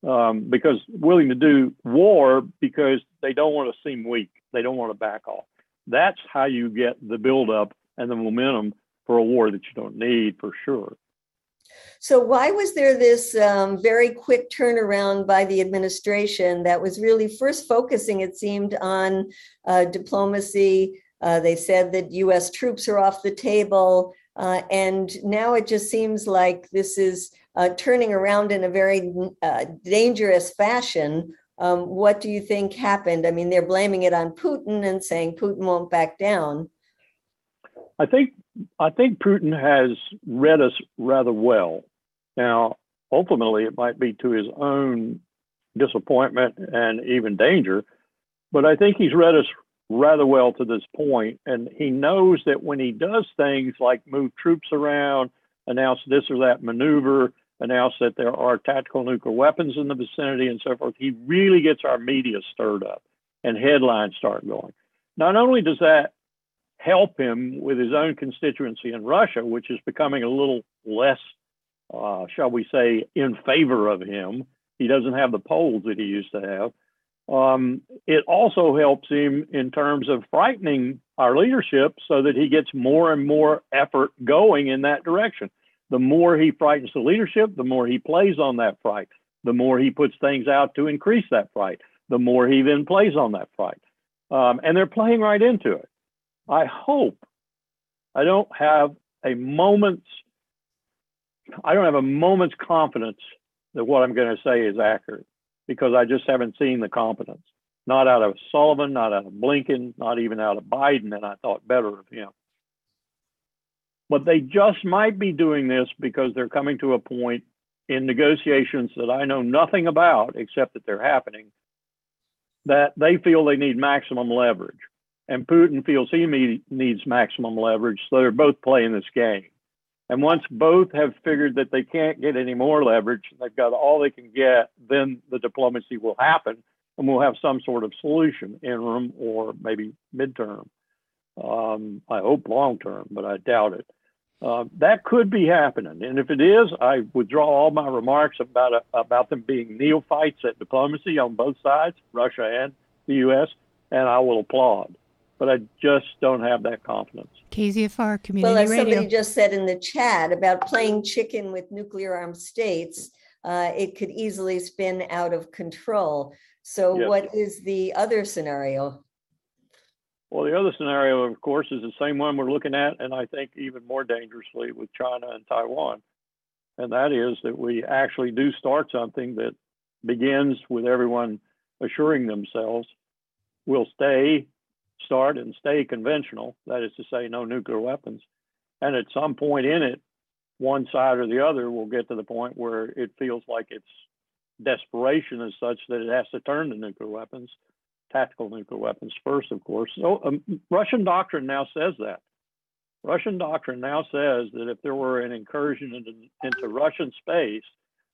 Speaker 4: war because they don't want to seem weak. They don't want to back off. That's how you get the buildup and the momentum for a war that you don't need, for sure.
Speaker 5: So why was there this very quick turnaround by the administration that was really first focusing, it seemed, on diplomacy? They said that U.S. troops are off the table. And now it just seems like this is turning around in a very dangerous fashion. What do you think happened? I mean, they're blaming it on Putin and saying Putin won't back down.
Speaker 4: I think Putin has read us rather well. Now, ultimately, it might be to his own disappointment and even danger, but I think he's read us rather well to this point, and he knows that when he does things like move troops around, announce this or that maneuver, announce that there are tactical nuclear weapons in the vicinity and so forth, he really gets our media stirred up and headlines start going. Not only does that help him with his own constituency in Russia, which is becoming a little less, shall we say, in favor of him. He doesn't have the polls that he used to have. It also helps him in terms of frightening our leadership so that he gets more and more effort going in that direction. The more he frightens the leadership, the more he plays on that fright. The more he puts things out to increase that fright, the more he then plays on that fright. And they're playing right into it. I hope I don't have a moment's confidence that what I'm going to say is accurate, because I just haven't seen the competence. Not out of Sullivan, not out of Blinken, not even out of Biden, and I thought better of him. But they just might be doing this because they're coming to a point in negotiations that I know nothing about except that they're happening, that they feel they need maximum leverage. And Putin feels he needs maximum leverage, so they're both playing this game. And once both have figured that they can't get any more leverage, they've got all they can get, then the diplomacy will happen, and we'll have some sort of solution, interim or maybe midterm. I hope long term, but I doubt it. That could be happening. And if it is, I withdraw all my remarks about them being neophytes at diplomacy on both sides, Russia and the U.S., and I will applaud. But I just don't have that confidence.
Speaker 2: KZFR Community Radio.
Speaker 5: Well, as somebody just said in the chat about playing chicken with nuclear armed states, it could easily spin out of control. So yes. What is the other scenario?
Speaker 4: Well, the other scenario, of course, is the same one we're looking at, and I think even more dangerously with China and Taiwan. And that is that we actually do start something that begins with everyone assuring themselves we'll start and stay conventional, that is to say, no nuclear weapons. And at some point in it, one side or the other will get to the point where it feels like its desperation is such that it has to turn to nuclear weapons, tactical nuclear weapons first, of course. So Russian doctrine now says that. Russian doctrine now says that if there were an incursion into Russian space,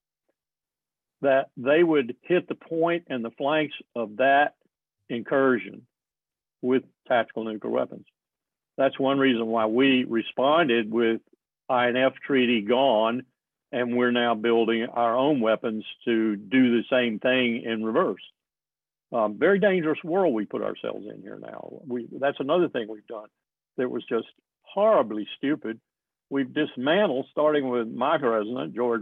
Speaker 4: that they would hit the point and the flanks of that incursion with tactical nuclear weapons. That's one reason why we responded with INF treaty gone, and we're now building our own weapons to do the same thing in reverse. Very dangerous world we put ourselves in here now. That's another thing we've done that was just horribly stupid. We've dismantled, starting with my president, George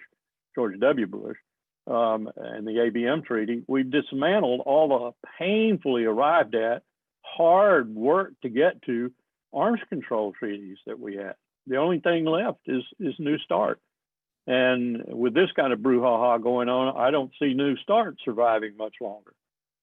Speaker 4: W. Bush, and the ABM treaty. We've dismantled all the painfully arrived at, hard work to get to arms control treaties that we had. The only thing left is New START. And with this kind of brouhaha going on, I don't see New START surviving much longer.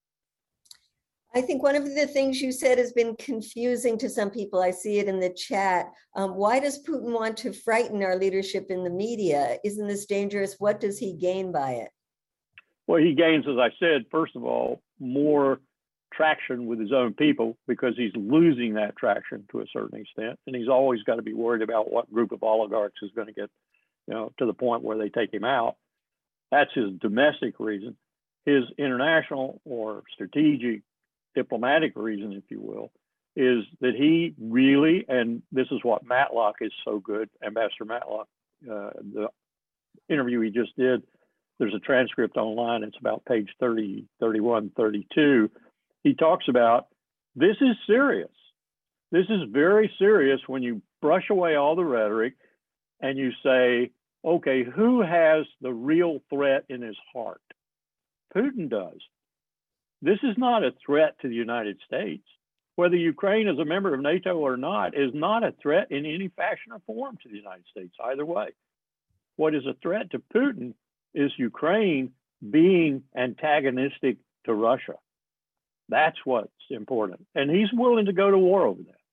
Speaker 5: I think one of the things you said has been confusing to some people. I see it in the chat. Why does Putin want to frighten our leadership in the media? Isn't this dangerous? What does he gain by it?
Speaker 4: Well, he gains, as I said, first of all, more traction with his own people, because he's losing that traction to a certain extent. And he's always got to be worried about what group of oligarchs is going to get, to the point where they take him out. That's his domestic reason. His international or strategic diplomatic reason, if you will, is that he really, and this is what Matlock is so good, Ambassador Matlock, the interview he just did, there's a transcript online, it's about page 30, 31, 32. He talks about, this is serious. This is very serious when you brush away all the rhetoric and you say, okay, who has the real threat in his heart? Putin does. This is not a threat to the United States. Whether Ukraine is a member of NATO or not is not a threat in any fashion or form to the United States, either way. What is a threat to Putin is Ukraine being antagonistic to Russia. That's what's important. And he's willing to go to war over that.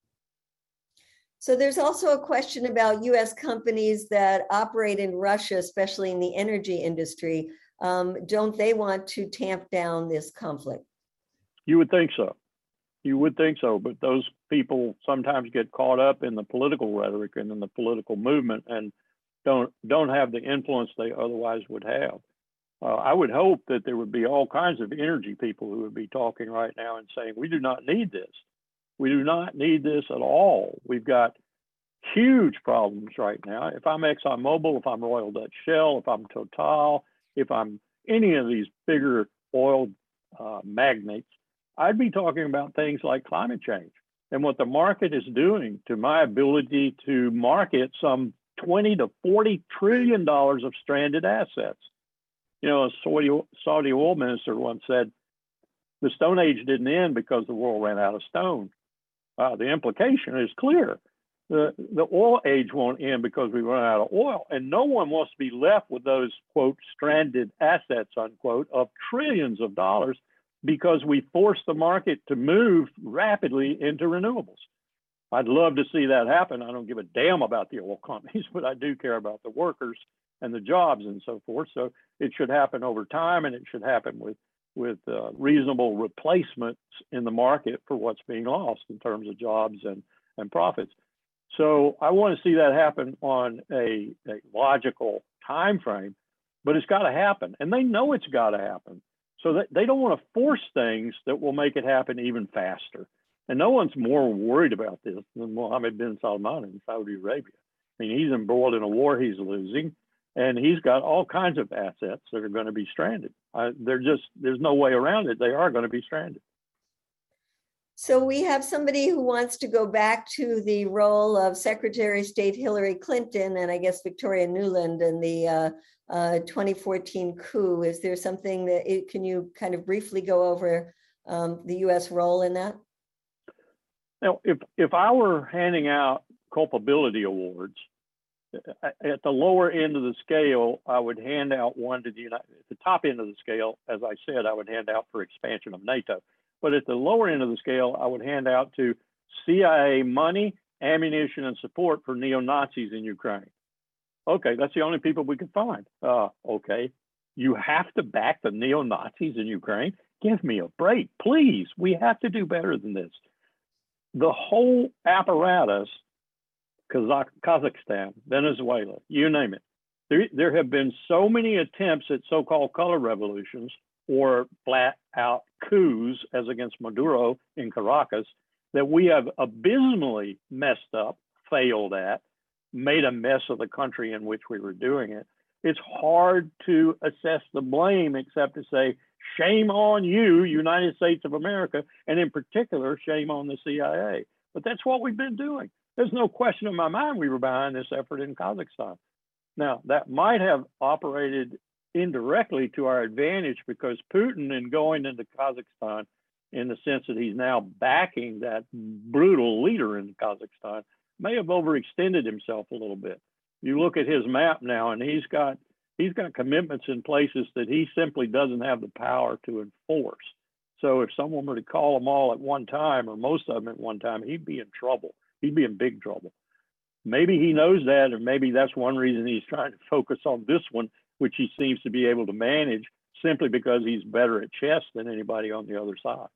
Speaker 5: So there's also a question about US companies that operate in Russia, especially in the energy industry. Don't they want to tamp down this conflict?
Speaker 4: You would think so. You would think so, but those people sometimes get caught up in the political rhetoric and in the political movement and don't have the influence they otherwise would have. I would hope that there would be all kinds of energy people who would be talking right now and saying, we do not need this. We do not need this at all. We've got huge problems right now. If I'm ExxonMobil, if I'm Royal Dutch Shell, if I'm Total, if I'm any of these bigger oil magnates, I'd be talking about things like climate change and what the market is doing to my ability to market some 20 to 40 trillion dollars of stranded assets. A Saudi oil minister once said, the Stone Age didn't end because the world ran out of stone. The implication is clear. The oil age won't end because we run out of oil, and no one wants to be left with those, quote, stranded assets, unquote, of trillions of dollars because we force the market to move rapidly into renewables. I'd love to see that happen. I don't give a damn about the oil companies, but I do care about the workers and the jobs and so forth. So it should happen over time, and it should happen with reasonable replacements in the market for what's being lost in terms of jobs and profits. So I want to see that happen on a logical time frame, but it's got to happen, and they know it's got to happen. So they don't want to force things that will make it happen even faster. And no one's more worried about this than Mohammed bin Salman in Saudi Arabia. I mean, he's embroiled in a war he's losing, and he's got all kinds of assets that are going to be stranded. There's no way around it. They are going to be stranded.
Speaker 5: So we have somebody who wants to go back to the role of Secretary of State Hillary Clinton and I guess Victoria Nuland in the 2014 coup. Is there something can you kind of briefly go over the U.S. role in that?
Speaker 4: Now, if I were handing out culpability awards, at the lower end of the scale, I would hand out one to the United States. At the top end of the scale, as I said, I would hand out for expansion of NATO. But at the lower end of the scale, I would hand out to CIA money, ammunition, and support for neo-Nazis in Ukraine. Okay, that's the only people we could find. Okay, you have to back the neo-Nazis in Ukraine? Give me a break, please. We have to do better than this. The whole apparatus Kazakhstan, Venezuela, you name it. There have been so many attempts at so-called color revolutions or flat out coups as against Maduro in Caracas that we have abysmally messed up, failed at, made a mess of the country in which we were doing it. It's hard to assess the blame except to say, shame on you, United States of America, and in particular, shame on the CIA. But that's what we've been doing. There's no question in my mind we were behind this effort in Kazakhstan. Now, that might have operated indirectly to our advantage because Putin, in going into Kazakhstan, in the sense that he's now backing that brutal leader in Kazakhstan, may have overextended himself a little bit. You look at his map now, and he's got commitments in places that he simply doesn't have the power to enforce. So if someone were to call them all at one time, or most of them at one time, he'd be in trouble. He'd be in big trouble. Maybe he knows that, and maybe that's one reason he's trying to focus on this one, which he seems to be able to manage simply because he's better at chess than anybody on the other side.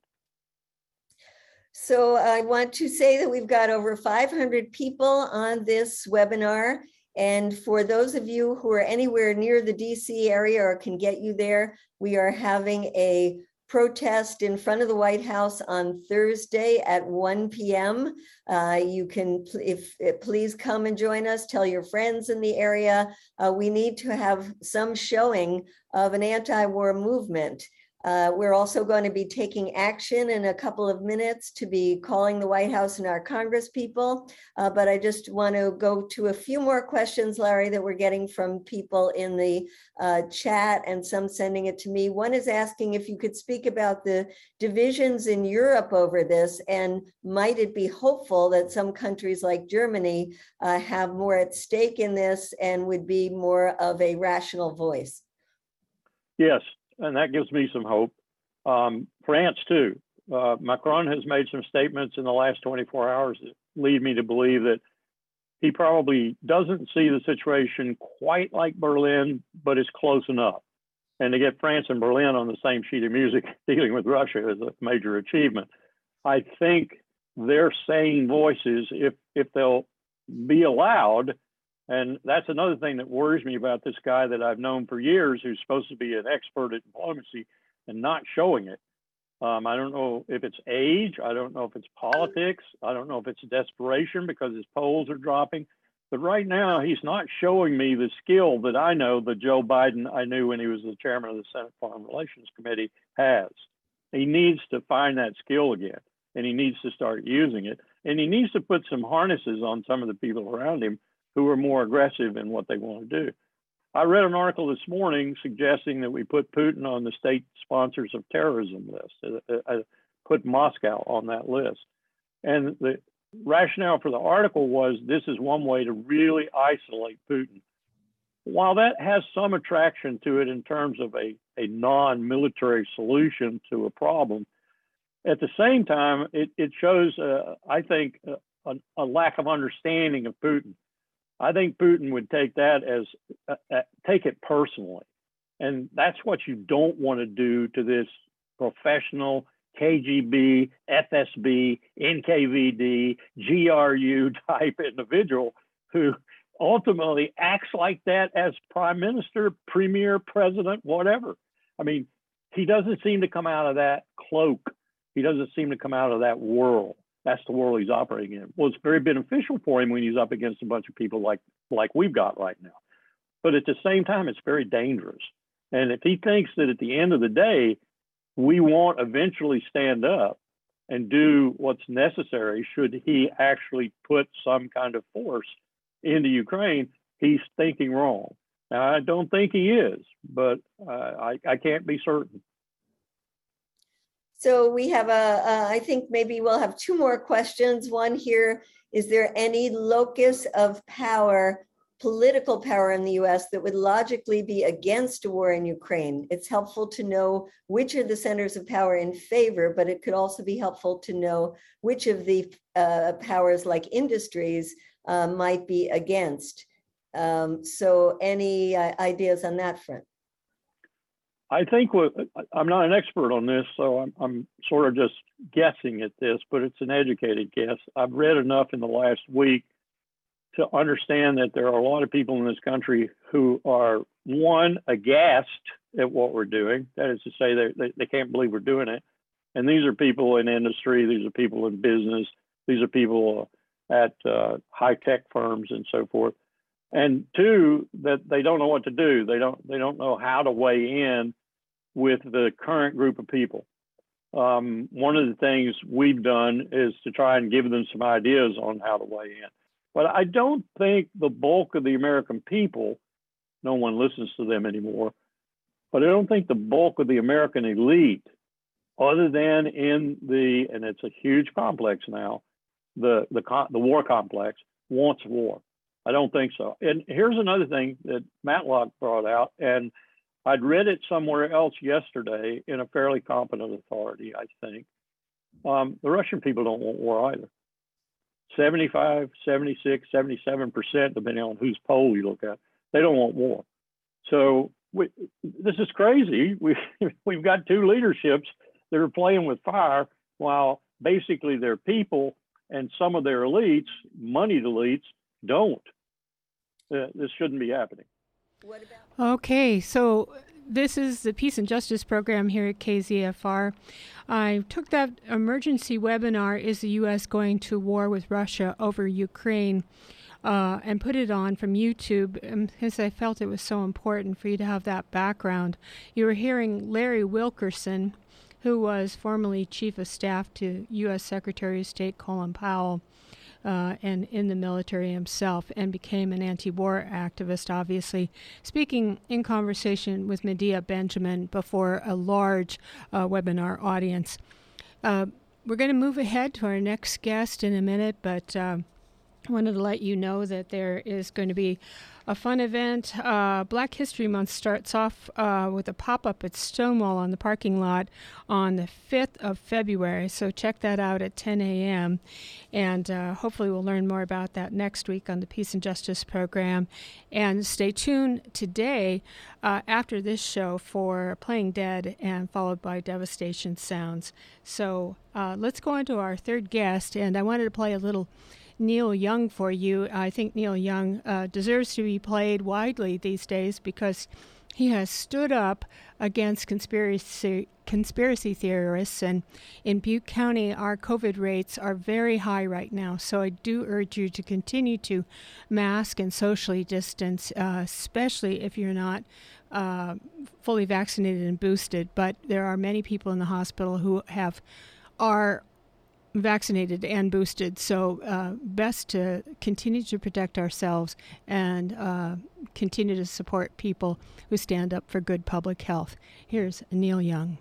Speaker 5: So I want to say that we've got over 500 people on this webinar. And for those of you who are anywhere near the DC area or can get you there, we are having a protest in front of the White House on Thursday at 1 p.m. You can, please come and join us, tell your friends in the area. We need to have some showing of an anti-war movement. We're also going to be taking action in a couple of minutes to be calling the White House and our Congress people. But I just want to go to a few more questions, Larry, that we're getting from people in the chat and some sending it to me. One is asking if you could speak about the divisions in Europe over this, and might it be hopeful that some countries like Germany have more at stake in this and would be more of a rational voice?
Speaker 4: Yes. And that gives me some hope. France, too. Macron has made some statements in the last 24 hours that lead me to believe that he probably doesn't see the situation quite like Berlin, but is close enough. And to get France and Berlin on the same sheet of music dealing with Russia is a major achievement. I think they're saying voices, if they'll be allowed. And that's another thing that worries me about this guy that I've known for years, who's supposed to be an expert at diplomacy and not showing it. I don't know if it's age. I don't know if it's politics. I don't know if it's desperation because his polls are dropping. But right now, he's not showing me the skill that I know that Joe Biden, I knew when he was the chairman of the Senate Foreign Relations Committee, has. He needs to find that skill again, and he needs to start using it. And he needs to put some harnesses on some of the people around him who are more aggressive in what they want to do. I read an article this morning suggesting that we put Putin on the state sponsors of terrorism list, put Moscow on that list. And the rationale for the article was this is one way to really isolate Putin. While that has some attraction to it in terms of a non-military solution to a problem, at the same time, it shows, I think, a lack of understanding of Putin. I think Putin would take that as, take it personally. And that's what you don't want to do to this professional KGB, FSB, NKVD, GRU type individual who ultimately acts like that as prime minister, premier, president, whatever. I mean, he doesn't seem to come out of that cloak. He doesn't seem to come out of that world. That's the world he's operating in. Well, it's very beneficial for him when he's up against a bunch of people like we've got right now. But at the same time, it's very dangerous. And if he thinks that at the end of the day, we won't eventually stand up and do what's necessary should he actually put some kind of force into Ukraine, he's thinking wrong. Now, I don't think he is, but I can't be certain.
Speaker 5: So we have I think maybe we'll have two more questions. One here, is there any locus of power, political power in the US that would logically be against a war in Ukraine? It's helpful to know which are the centers of power in favor, but it could also be helpful to know which of the powers like industries might be against. So any ideas on that front?
Speaker 4: I think I'm not an expert on this, so I'm sort of just guessing at this, but it's an educated guess. I've read enough in the last week to understand that there are a lot of people in this country who are, one, aghast at what we're doing. That is to say, they can't believe we're doing it. And these are people in industry, these are people in business, these are people at high-tech firms and so forth. And two, that they don't know what to do. They don't know how to weigh in with the current group of people. One of the things we've done is to try and give them some ideas on how to weigh in. But I don't think the bulk of the American people, no one listens to them anymore, but I don't think the bulk of the American elite, other than in and it's a huge complex now, the war complex, wants war. I don't think so. And here's another thing that Matlock brought out, and I'd read it somewhere else yesterday in a fairly competent authority, I think. The Russian people don't want war either. 75, 76, 77%, depending on whose poll you look at, they don't want war. So this is crazy. We've got two leaderships that are playing with fire while basically their people and some of their elites, moneyed elites, don't. This shouldn't be happening.
Speaker 5: What about?
Speaker 2: Okay, so this is the Peace and Justice program here at KZFR. I took that emergency webinar, Is the U.S. Going to War with Russia Over Ukraine, and put it on from YouTube because I felt it was so important for you to have that background. You were hearing Larry Wilkerson, who was formerly Chief of Staff to U.S. Secretary of State Colin Powell, and in the military himself, and became an anti-war activist, obviously, speaking in conversation with Medea Benjamin before a large webinar audience. We're going to move ahead to our next guest in a minute, but I wanted to let you know that there is going to be a fun event. Black History Month starts off with a pop-up at Stonewall on the parking lot on the 5th of February. So check that out at 10 a.m. And hopefully we'll learn more about that next week on the Peace and Justice program. And stay tuned today after this show for Playing Dead, and followed by Devastation Sounds. So let's go on to our third guest. And I wanted to play a little Neil Young for you. I think Neil Young deserves to be played widely these days because he has stood up against conspiracy theorists. And in Butte County, our COVID rates are very high right now. So I do urge you to continue to mask and socially distance, especially if you're not fully vaccinated and boosted. But there are many people in the hospital who are vaccinated and boosted, so best to continue to protect ourselves and continue to support people who stand up for good public health. Here's Neil Young.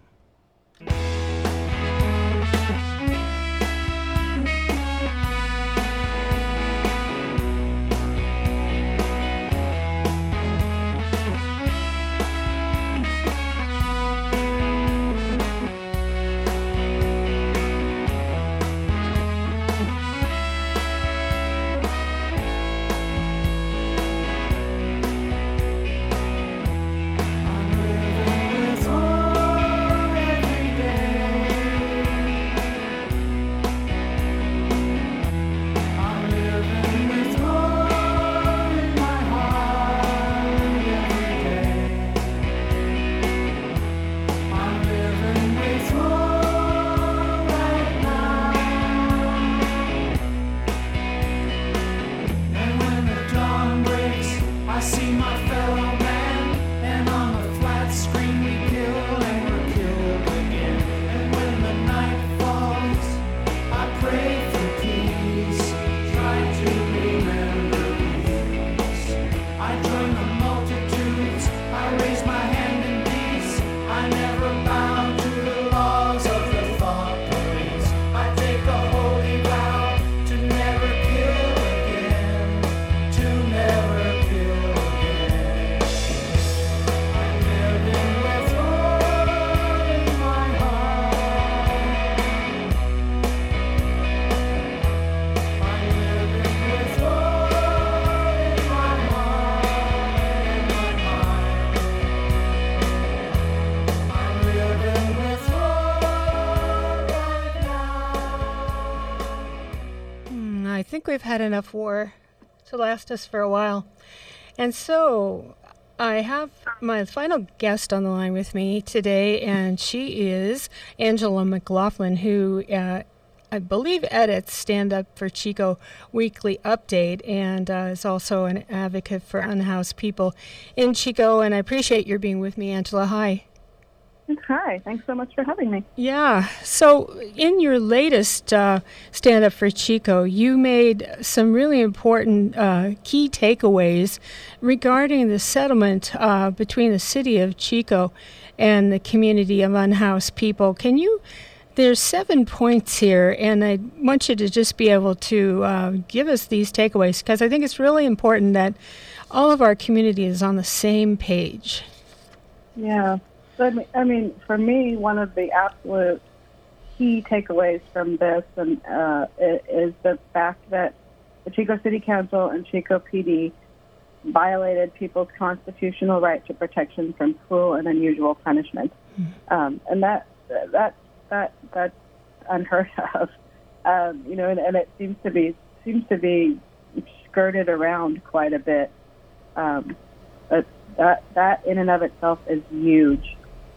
Speaker 2: I think we've had enough war to last us for a while. And so I have my final guest on the line with me today, and she is Angela McLaughlin, who I believe edits Stand Up for Chico Weekly Update, and is also an advocate for unhoused people in Chico. And I appreciate your being with me, Angela. Hi.
Speaker 6: Hi, thanks so much for having me.
Speaker 2: Yeah, so in your latest Stand Up for Chico, you made some really important key takeaways regarding the settlement between the city of Chico and the community of unhoused people. There's 7 points here, and I want you to just be able to give us these takeaways, because I think it's really important that all of our community is on the same page.
Speaker 6: Yeah. I mean, for me, one of the absolute key takeaways from this is the fact that the Chico City Council and Chico PD violated people's constitutional right to protection from cruel and unusual punishment, and that's unheard of. And it seems to be skirted around quite a bit. But that in and of itself is huge.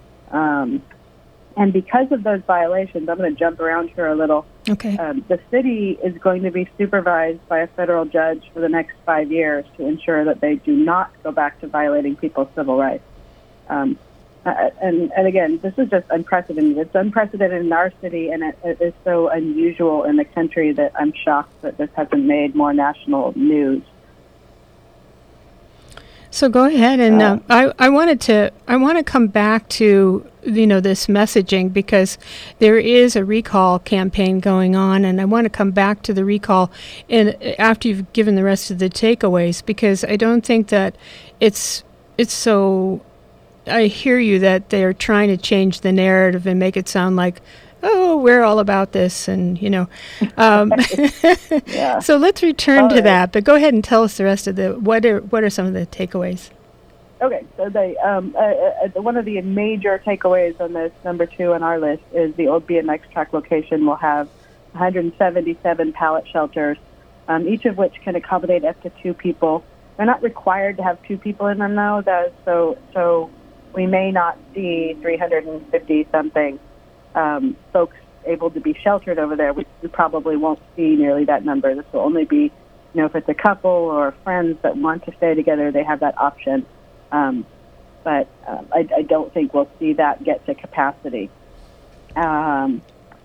Speaker 6: And because of those violations, I'm going to jump around here a little.
Speaker 2: Okay.
Speaker 6: The city is going to be supervised by a federal judge for the next 5 years to ensure that they do not go back to violating people's civil rights. And again, this is just unprecedented. It's unprecedented in our city, and it is so unusual in the country that I'm shocked that this hasn't made more national news.
Speaker 2: So go ahead, and I want to come back to this messaging, because there is a recall campaign going on, and I want to come back to the recall after you've given the rest of the takeaways, because I don't think that it's so. I hear you that they're trying to change the narrative and make it sound like, oh, we're all about this, and yeah. So let's return to that. But go ahead and tell us the rest of what are some of the takeaways?
Speaker 6: Okay, so one of the major takeaways on this, number 2 on our list, is the old BMX track location will have 177 pallet shelters, each of which can accommodate up to 2 people. They're not required to have 2 people in them, though. So we may not see 350-something folks able to be sheltered over there. We probably won't see nearly that number. This will only be, if it's a couple or friends that want to stay together, they have that option. But I don't think we'll see that get to capacity. And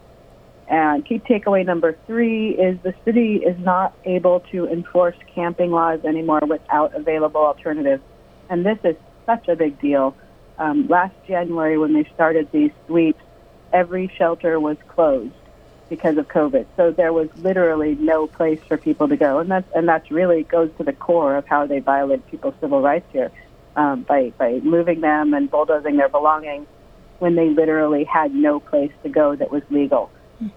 Speaker 6: key takeaway number 3 is the city is not able to enforce camping laws anymore without available alternatives. And this is such a big deal. Last January, when they started these sweeps, every shelter was closed because of COVID. So there was literally no place for people to go. And that's really goes to the core of how they violate people's civil rights here, by moving them and bulldozing their belongings when they literally had no place to go that was legal.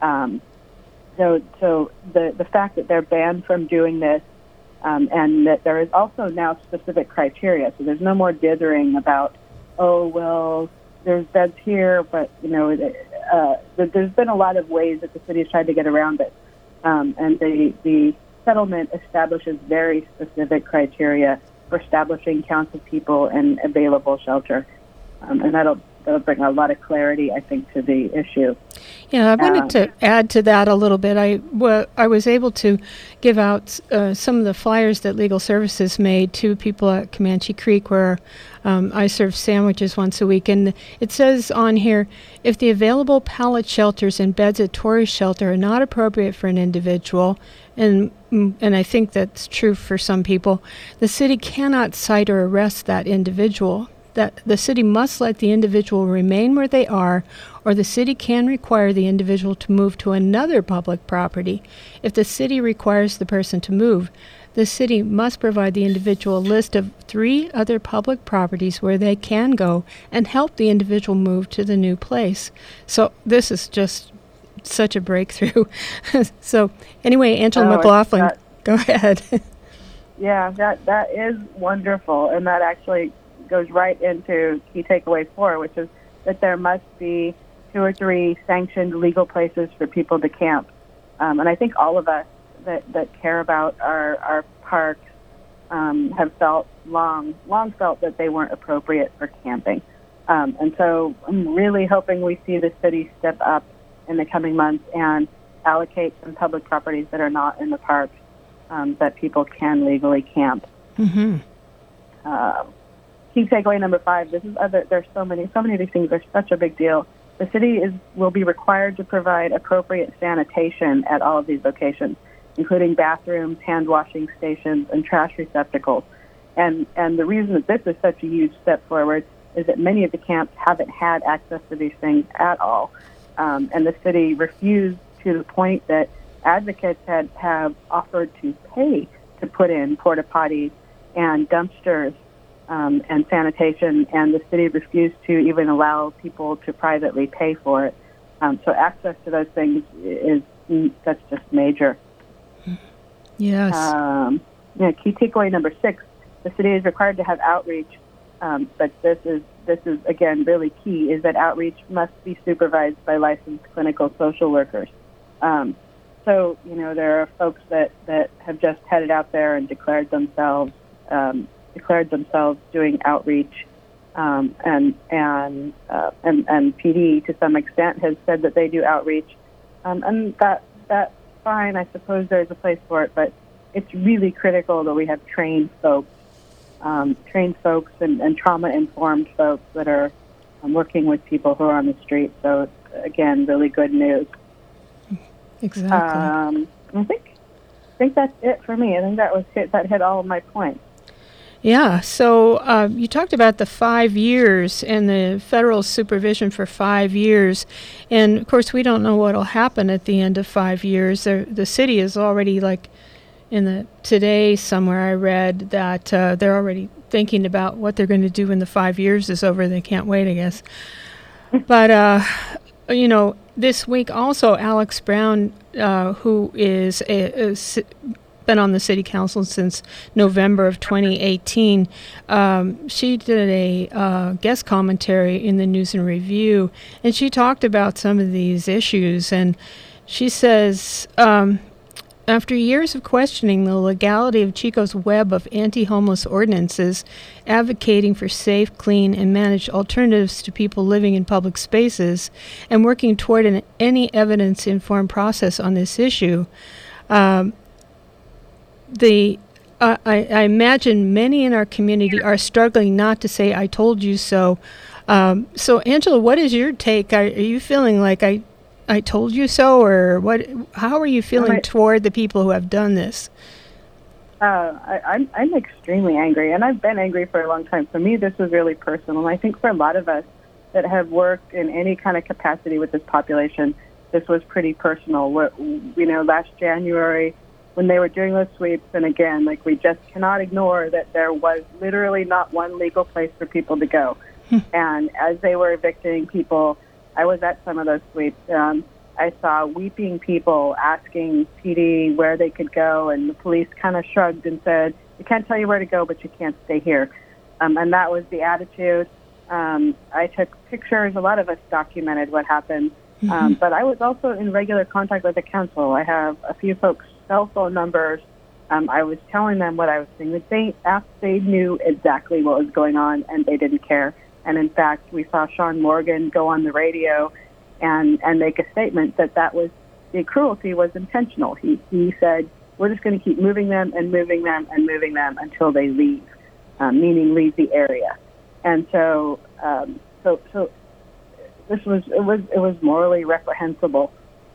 Speaker 6: So the fact that they're banned from doing this, and that there is also now specific criteria. So there's no more dithering about, oh, well, there's beds here, but, there's been a lot of ways that the city has tried to get around it. And the settlement establishes very specific criteria for establishing counts of people and available shelter. And that'll bring a lot of clarity, I think, to the issue.
Speaker 2: Yeah, I wanted to add to that a little bit. I was able to give out some of the flyers that Legal Services made to people at Comanche Creek, where I serve sandwiches once a week. And it says on here, if the available pallet shelters and beds at tourist shelter are not appropriate for an individual, and I think that's true for some people, the city cannot cite or arrest that individual. That the city must let the individual remain where they are, or the city can require the individual to move to another public property. If the city requires the person to move, the city must provide the individual a list of 3 other public properties where they can go and help the individual move to the new place. So this is just such a breakthrough. So anyway, Angela McLaughlin, go ahead.
Speaker 6: Yeah, that is wonderful, and that actually goes right into key takeaway 4, which is that there must be 2 or 3 sanctioned legal places for people to camp. And I think all of us that care about our parks have long felt that they weren't appropriate for camping. And so I'm really hoping we see the city step up in the coming months and allocate some public properties that are not in the parks that people can legally camp.
Speaker 2: Mm-hmm.
Speaker 6: Key takeaway number 5. There's so many of these things are such a big deal. The city will be required to provide appropriate sanitation at all of these locations, including bathrooms, hand washing stations, and trash receptacles. And the reason that this is such a huge step forward is that many of the camps haven't had access to these things at all. And the city refused to the point that advocates have offered to pay to put in porta potties and dumpsters and sanitation, and the city refused to even allow people to privately pay for it. So access to those things that's just major.
Speaker 2: Yes.
Speaker 6: Key takeaway number 6: the city is required to have outreach, but this is again really key: is that outreach must be supervised by licensed clinical social workers. So there are folks that have just headed out there and declared themselves doing outreach, and PD to some extent has said that they do outreach, and that's fine. I suppose there's a place for it, but it's really critical that we have trained folks and trauma-informed folks that are working with people who are on the street. So it's, again, really good news.
Speaker 2: Exactly.
Speaker 6: I think that's it for me. I think that hit all of my points.
Speaker 2: Yeah, so you talked about the 5 years and the federal supervision for 5 years. And, of course, we don't know what will happen at the end of 5 years. The city is already, today somewhere I read that they're already thinking about what they're going to do when the 5 years is over. They can't wait, I guess. But, this week also Alex Brown, who is been on the city council since November of 2018. She did a guest commentary in the News and Review, and she talked about some of these issues. And she says, after years of questioning the legality of Chico's web of anti-homeless ordinances, advocating for safe, clean, and managed alternatives to people living in public spaces, and working toward any evidence-informed process on this issue, I imagine many in our community are struggling not to say, "I told you so." So, Angela, what is your take? Are you feeling like I told you so, or what? How are you feeling toward the people who have done this?
Speaker 6: I'm extremely angry, and I've been angry for a long time. For me, this was really personal. And I think for a lot of us that have worked in any kind of capacity with this population, this was pretty personal. Last January, when they were doing those sweeps, and again, we just cannot ignore that there was literally not one legal place for people to go. And as they were evicting people, I was at some of those sweeps. I saw weeping people asking PD where they could go, and the police kind of shrugged and said, "We can't tell you where to go, but you can't stay here." And that was the attitude. I took pictures. A lot of us documented what happened. But I was also in regular contact with the council. I have a few folks' cell phone numbers. I was telling them what I was seeing. They knew exactly what was going on, and they didn't care. And in fact, we saw Sean Morgan go on the radio and make a statement that the cruelty was intentional. He said, "We're just going to keep moving them and moving them and moving them until they leave," meaning leave the area. And so this was morally reprehensible.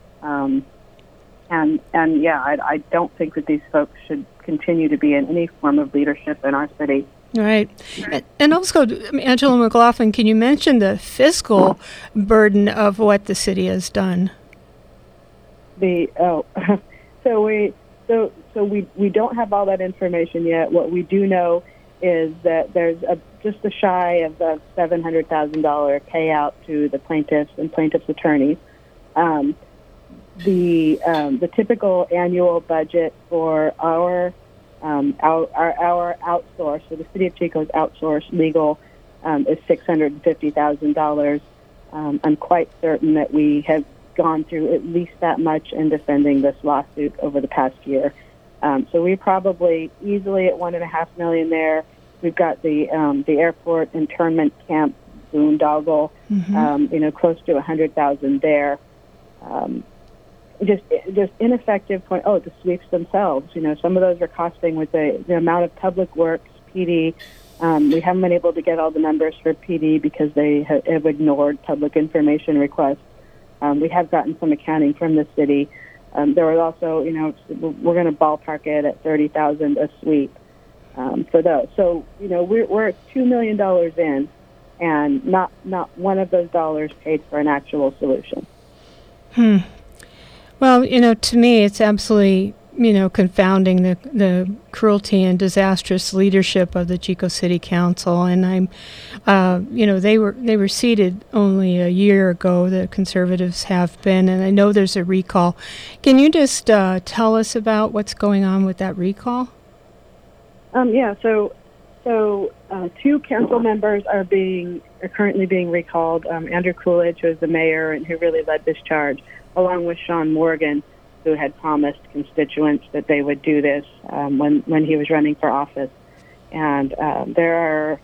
Speaker 6: I don't think that these folks should continue to be in any form of leadership in our city.
Speaker 2: Right. And also, Angela McLaughlin, can you mention the fiscal burden of what the city has done?
Speaker 6: So we don't have all that information yet. What we do know is that there's just a shy of a $700,000 payout to the plaintiffs and plaintiffs' attorneys. The typical annual budget for our outsource, so the City of Chico's outsourced legal, is $650,000. I'm quite certain that we have gone through at least that much in defending this lawsuit over the past year. So we're probably easily at $1.5 million there. We've got the airport internment camp, boondoggle, close to 100,000 there. Just ineffective point. Oh, the sweeps themselves. Some of those are costing with the amount of public works, PD. We haven't been able to get all the numbers for PD because they have ignored public information requests. We have gotten some accounting from the city. There was also, we're going to ballpark it at $30,000 a sweep for those. So, we're at $2 million in, and not one of those dollars paid for an actual solution.
Speaker 2: Well, to me, it's absolutely, confounding the cruelty and disastrous leadership of the Chico City Council. And I'm, they were seated only a year ago. The Conservatives have been, and I know there's a recall. Can you just tell us about what's going on with that recall?
Speaker 6: So 2 council members are currently being recalled. Andrew Coolidge, who is the mayor and who really led this charge, along with Sean Morgan, who had promised constituents that they would do this when he was running for office. And there are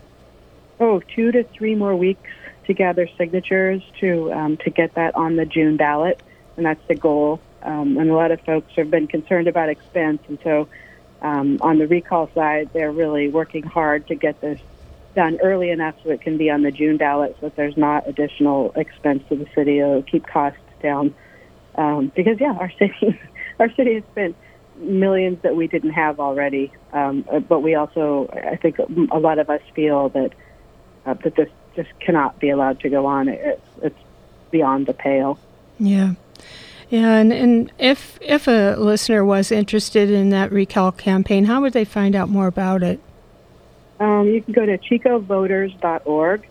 Speaker 6: 2 to 3 more weeks to gather signatures to get that on the June ballot, and that's the goal. And a lot of folks have been concerned about expense, and so on the recall side, they're really working hard to get this done early enough so it can be on the June ballot, so that there's not additional expense to the city. It'll keep costs down. Because our city has spent millions that we didn't have already, but we also, I think, a lot of us feel that this just cannot be allowed to go on. It's beyond the pale.
Speaker 2: Yeah, and if a listener was interested in that recall campaign, how would they find out more about it?
Speaker 6: You can go to chicovoters.org,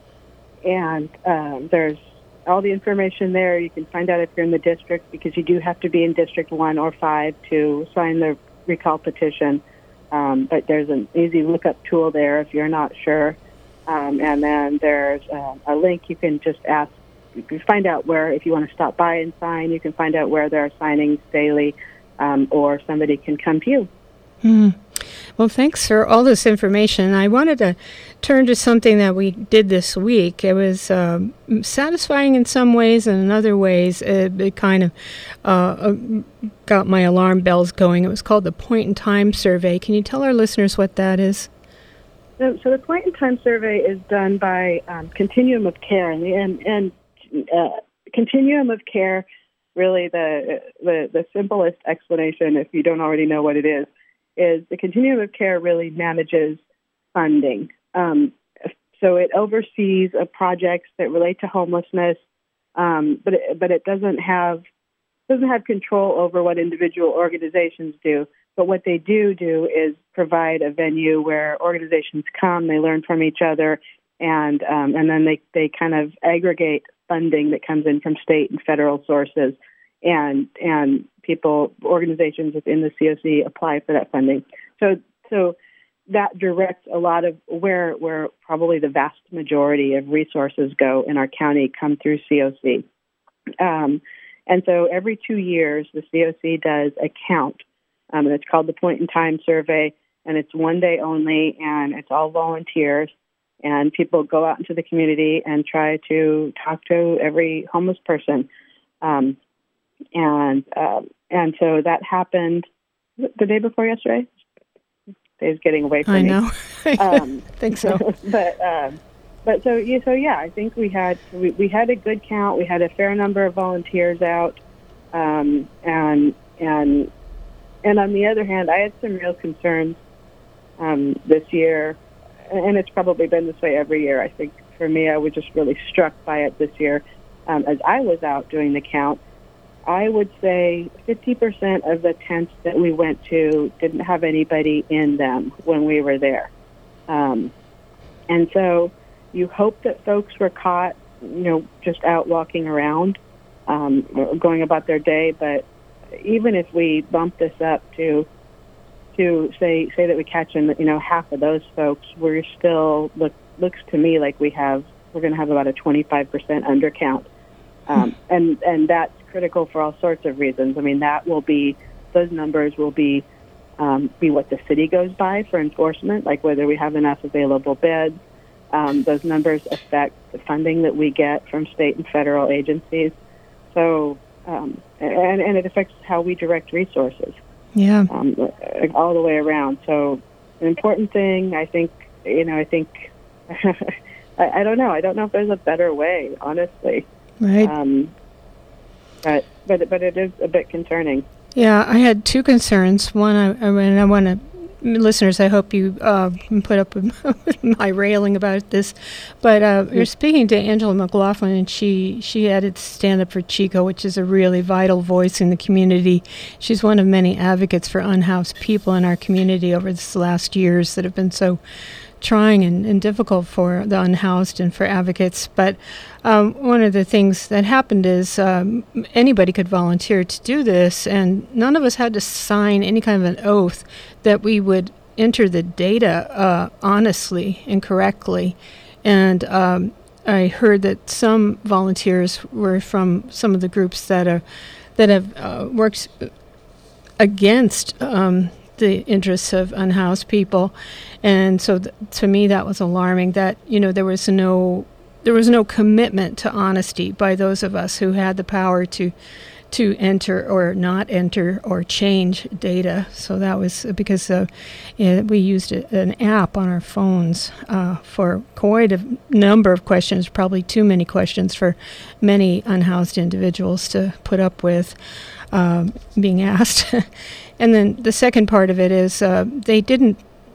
Speaker 6: and there's all the information there. You can find out if you're in the district, because you do have to be in District 1 or 5 to sign the recall petition. But there's an easy lookup tool there if you're not sure. And then there's a link you can just ask. You can find out where, if you want to stop by and sign, you can find out where there are signings daily, or somebody can come to you.
Speaker 2: Well, thanks for all this information. I wanted to turn to something that we did this week. It was satisfying in some ways, and in other ways, it kind of got my alarm bells going. It was called the Point in Time Survey. Can you tell our listeners what that is?
Speaker 6: So the Point in Time Survey is done by Continuum of Care, and Continuum of Care, really the simplest explanation, if you don't already know what it is the Continuum of Care really manages funding. So it oversees projects that relate to homelessness, but it doesn't have control over what individual organizations do. But what they do is provide a venue where organizations come, they learn from each other, and then they kind of aggregate funding that comes in from state and federal sources, and organizations within the COC apply for that funding. So that directs a lot of where probably the vast majority of resources go in our county come through COC. And so every 2 years, the COC does a count, and it's called the Point in Time Survey, and it's one day only, and it's all volunteers, and people go out into the community and try to talk to every homeless person. And so that happened the day before yesterday. Day's getting away from me.
Speaker 2: I know. I think so.
Speaker 6: But so I think we had a good count. We had a fair number of volunteers out, and on the other hand, I had some real concerns this year, and it's probably been this way every year. I think for me, I was just really struck by it this year. As I was out doing the count, I would say 50% of the tents that we went to didn't have anybody in them when we were there. And so you hope that folks were caught, just out walking around, going about their day. But even if we bump this up to say that we catch in, half of those folks, we're still looks to me like we're going to have about a 25% undercount. And that's critical for all sorts of reasons. I mean, those numbers will be be what the city goes by for enforcement, like whether we have enough available beds. Those numbers affect the funding that we get from state and federal agencies. So, and it affects how we direct resources.
Speaker 2: Yeah.
Speaker 6: All the way around. So, an important thing, I think, I don't know. I don't know if there's a better way, honestly.
Speaker 2: Right.
Speaker 6: But it is a bit concerning.
Speaker 2: Yeah, I had two concerns. One, I want to, listeners, I hope you put up with my railing about this. But you're speaking to Angela McLaughlin, and she had to stand up for Chico, which is a really vital voice in the community. She's one of many advocates for unhoused people in our community over this last years that have been so trying and difficult for the unhoused and for advocates. But one of the things that happened is anybody could volunteer to do this, and none of us had to sign any kind of an oath that we would enter the data honestly and correctly. And I heard that some volunteers were from some of the groups that have worked against the interests of unhoused people, and so to me that was alarming. That there was no commitment to honesty by those of us who had the power to enter or not enter or change data. So that was because we used an app on our phones for quite a number of questions, probably too many questions for many unhoused individuals to put up with being asked. And then the second part of it is they didn't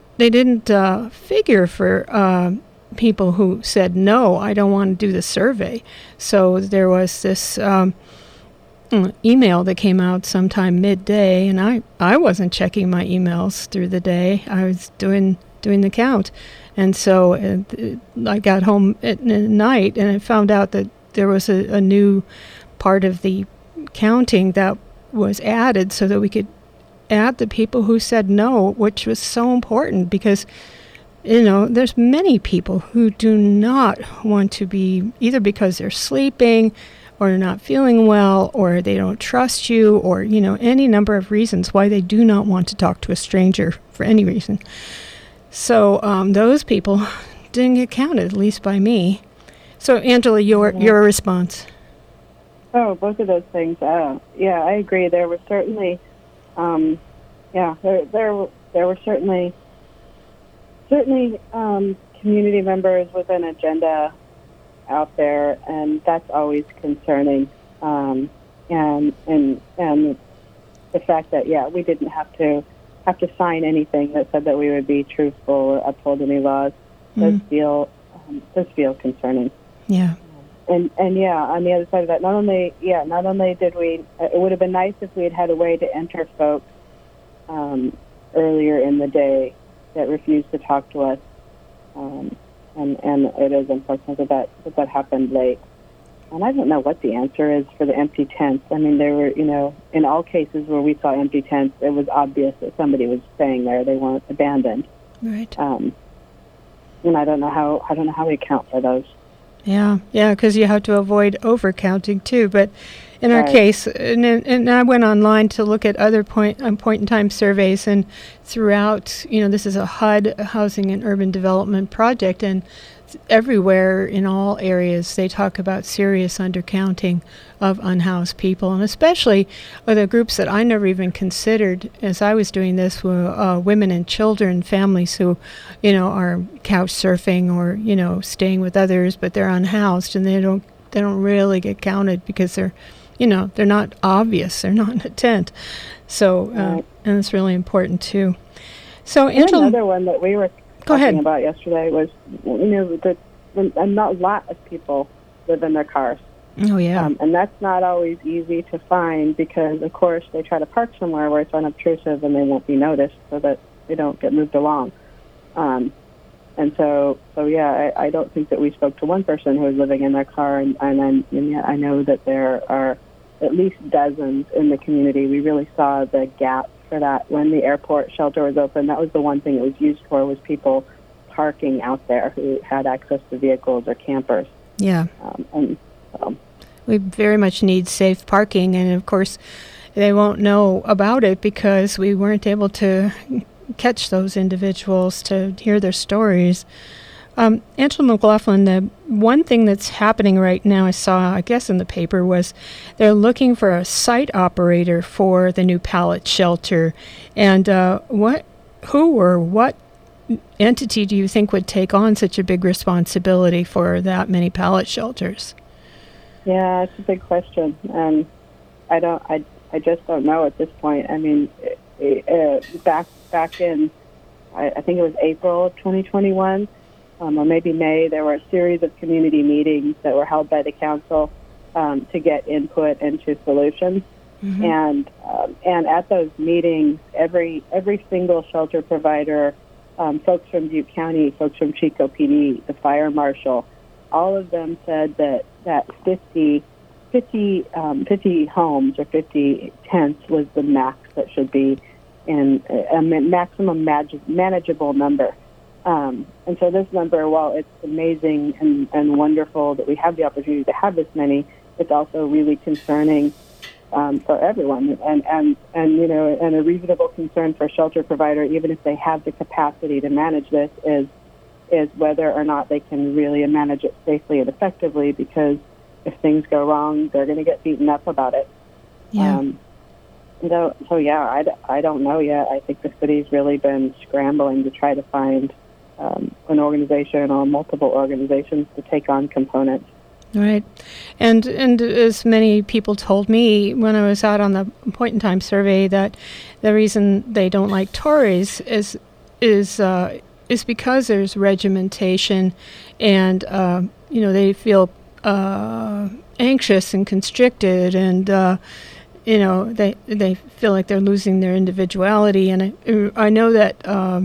Speaker 2: figure for people who said, no, I don't want to do the survey. So there was this email that came out sometime midday, and I wasn't checking my emails through the day. I was doing the count. And so I got home at night, and I found out that there was a new part of the counting that was added so that we could add the people who said no, which was so important because there's many people who do not want to be, either because they're sleeping or not feeling well or they don't trust you or any number of reasons why they do not want to talk to a stranger for any reason. So those people didn't get counted, at least by me. So Angela, your response.
Speaker 6: Oh, both of those things. Yeah, I agree. There were certainly, there were certainly community members with an agenda out there, and that's always concerning. And the fact that we didn't have to sign anything that said that we would be truthful or uphold any laws does feel concerning.
Speaker 2: Yeah.
Speaker 6: And on the other side of that, not only did we, it would have been nice if we had had a way to enter folks earlier in the day that refused to talk to us, and it is unfortunate that happened late. And I don't know what the answer is for the empty tents. I mean, there were, in all cases where we saw empty tents, it was obvious that somebody was staying there; they weren't abandoned.
Speaker 2: Right.
Speaker 6: And I don't know how we account for those.
Speaker 2: Yeah, because you have to avoid overcounting too. But in our case, and I went online to look at other point-in-time surveys, and throughout, this is a HUD, Housing and Urban Development Project, and everywhere in all areas they talk about serious undercounting of unhoused people, and especially the groups that I never even considered as I was doing this were women and children, families who, are couch surfing or staying with others, but they're unhoused and they don't really get counted because they're not obvious, they're not in a tent. So and it's really important too. So Angela,
Speaker 6: another one that we were talking about yesterday was, that not a lot of people live in their cars.
Speaker 2: Oh, yeah.
Speaker 6: And that's not always easy to find because, of course, they try to park somewhere where it's unobtrusive and they won't be noticed so that they don't get moved along. I don't think that we spoke to one person who was living in their car, and yet I know that there are at least dozens in the community. We really saw the gap for that when the airport shelter was open. That was the one thing it was used for, was people parking out there who had access to vehicles or campers.
Speaker 2: Yeah. We very much need safe parking, and of course, they won't know about it because we weren't able to catch those individuals to hear their stories. Angela McLaughlin, the one thing that's happening right now, I saw, I guess in the paper, was they're looking for a site operator for the new pallet shelter. And who or what entity do you think would take on such a big responsibility for that many pallet shelters?
Speaker 6: Yeah, it's a big question, and I just don't know at this point. I mean, back in, I think it was April of 2021. Or maybe May, there were a series of community meetings that were held by the council to get input into solutions. Mm-hmm. And at those meetings, every single shelter provider, folks from Butte County, folks from Chico PD, the fire marshal, all of them said that 50 homes or 50 tents was the max that should be in a maximum manageable number. And so this number, while it's amazing and wonderful that we have the opportunity to have this many, it's also really concerning for everyone, and a reasonable concern for a shelter provider, even if they have the capacity to manage this, is whether or not they can really manage it safely and effectively. Because if things go wrong, they're going to get beaten up about it.
Speaker 2: Yeah.
Speaker 6: I don't know yet. I think the city's really been scrambling to try to find an organization or multiple organizations to take on components.
Speaker 2: Right. And as many people told me when I was out on the point-in-time survey, that the reason they don't like Torrey's is because there's regimentation, and they feel anxious and constricted, and they feel like they're losing their individuality. And I know that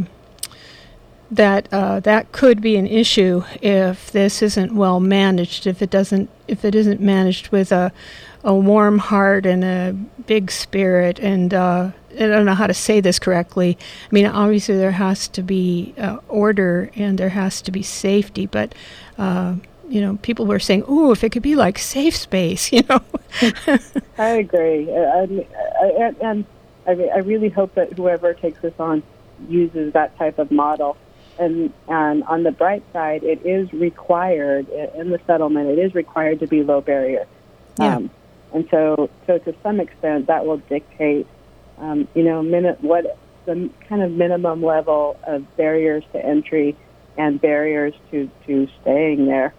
Speaker 2: that could be an issue if this isn't well managed, if it isn't managed with a warm heart and a big spirit, and I don't know how to say this correctly. I mean, obviously there has to be order and there has to be safety, but people were saying, "Oh, if it could be like Safe Space,"
Speaker 6: I agree, and I really hope that whoever takes this on uses that type of model. And on the bright side, it is required in the settlement. It is required to be low barrier, and so to some extent that will dictate, what the kind of minimum level of barriers to entry and barriers to staying there.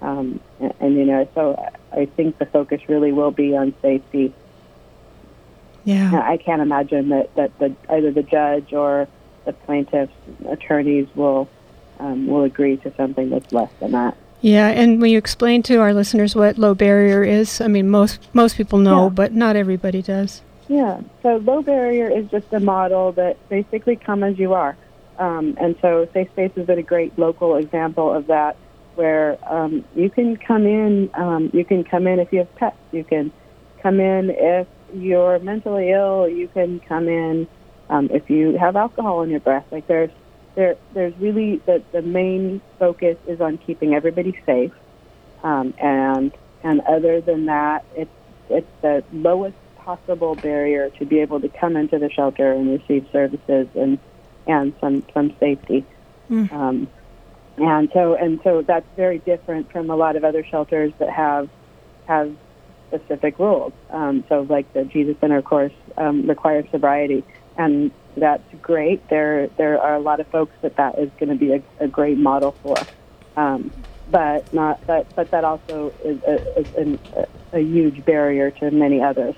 Speaker 6: So I think the focus really will be on safety.
Speaker 2: Yeah,
Speaker 6: I can't imagine that either the judge or the plaintiff's attorneys will agree to something that's less than that.
Speaker 2: Yeah, and will you explain to our listeners what low barrier is? I mean, most people know, but not everybody does.
Speaker 6: Yeah, so low barrier is just a model that basically come as you are. And so Safe Space is a great local example of that, where you can come in if you have pets. You can come in if you're mentally ill. You can come in if you have alcohol in your breath. Like there's really the main focus is on keeping everybody safe, and other than that, it's the lowest possible barrier to be able to come into the shelter and receive services and some safety. And so that's very different from a lot of other shelters that have specific rules. So like the Jesus Center, of course, requires sobriety. And that's great. There are a lot of folks that is going to be a great model for, but that also is a huge barrier to many others.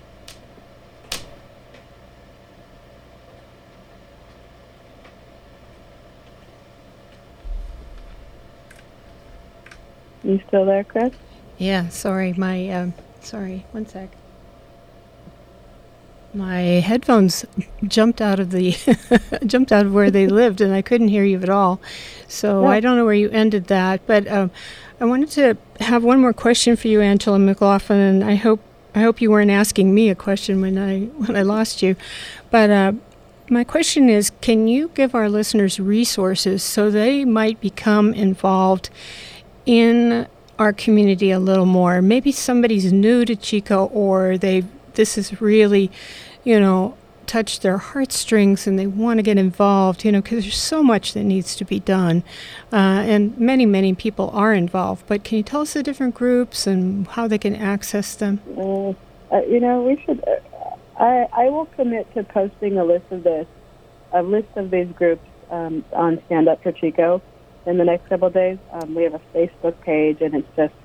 Speaker 6: You still there, Chris?
Speaker 2: Yeah. Sorry. Sorry. One sec. My headphones jumped out of where they lived, and I couldn't hear you at all. So I don't know where you ended that, but I wanted to have one more question for you, Angela McLaughlin, and I hope you weren't asking me a question when I lost you. But my question is, can you give our listeners resources so they might become involved in our community a little more? Maybe somebody's new to Chico, or they've this is really, touch their heartstrings and they want to get involved, because there's so much that needs to be done. And many, many people are involved. But can you tell us the different groups and how they can access them?
Speaker 6: We should. I will commit to posting a list of these groups on Stand Up for Chico in the next couple of days. We have a Facebook page, and it's just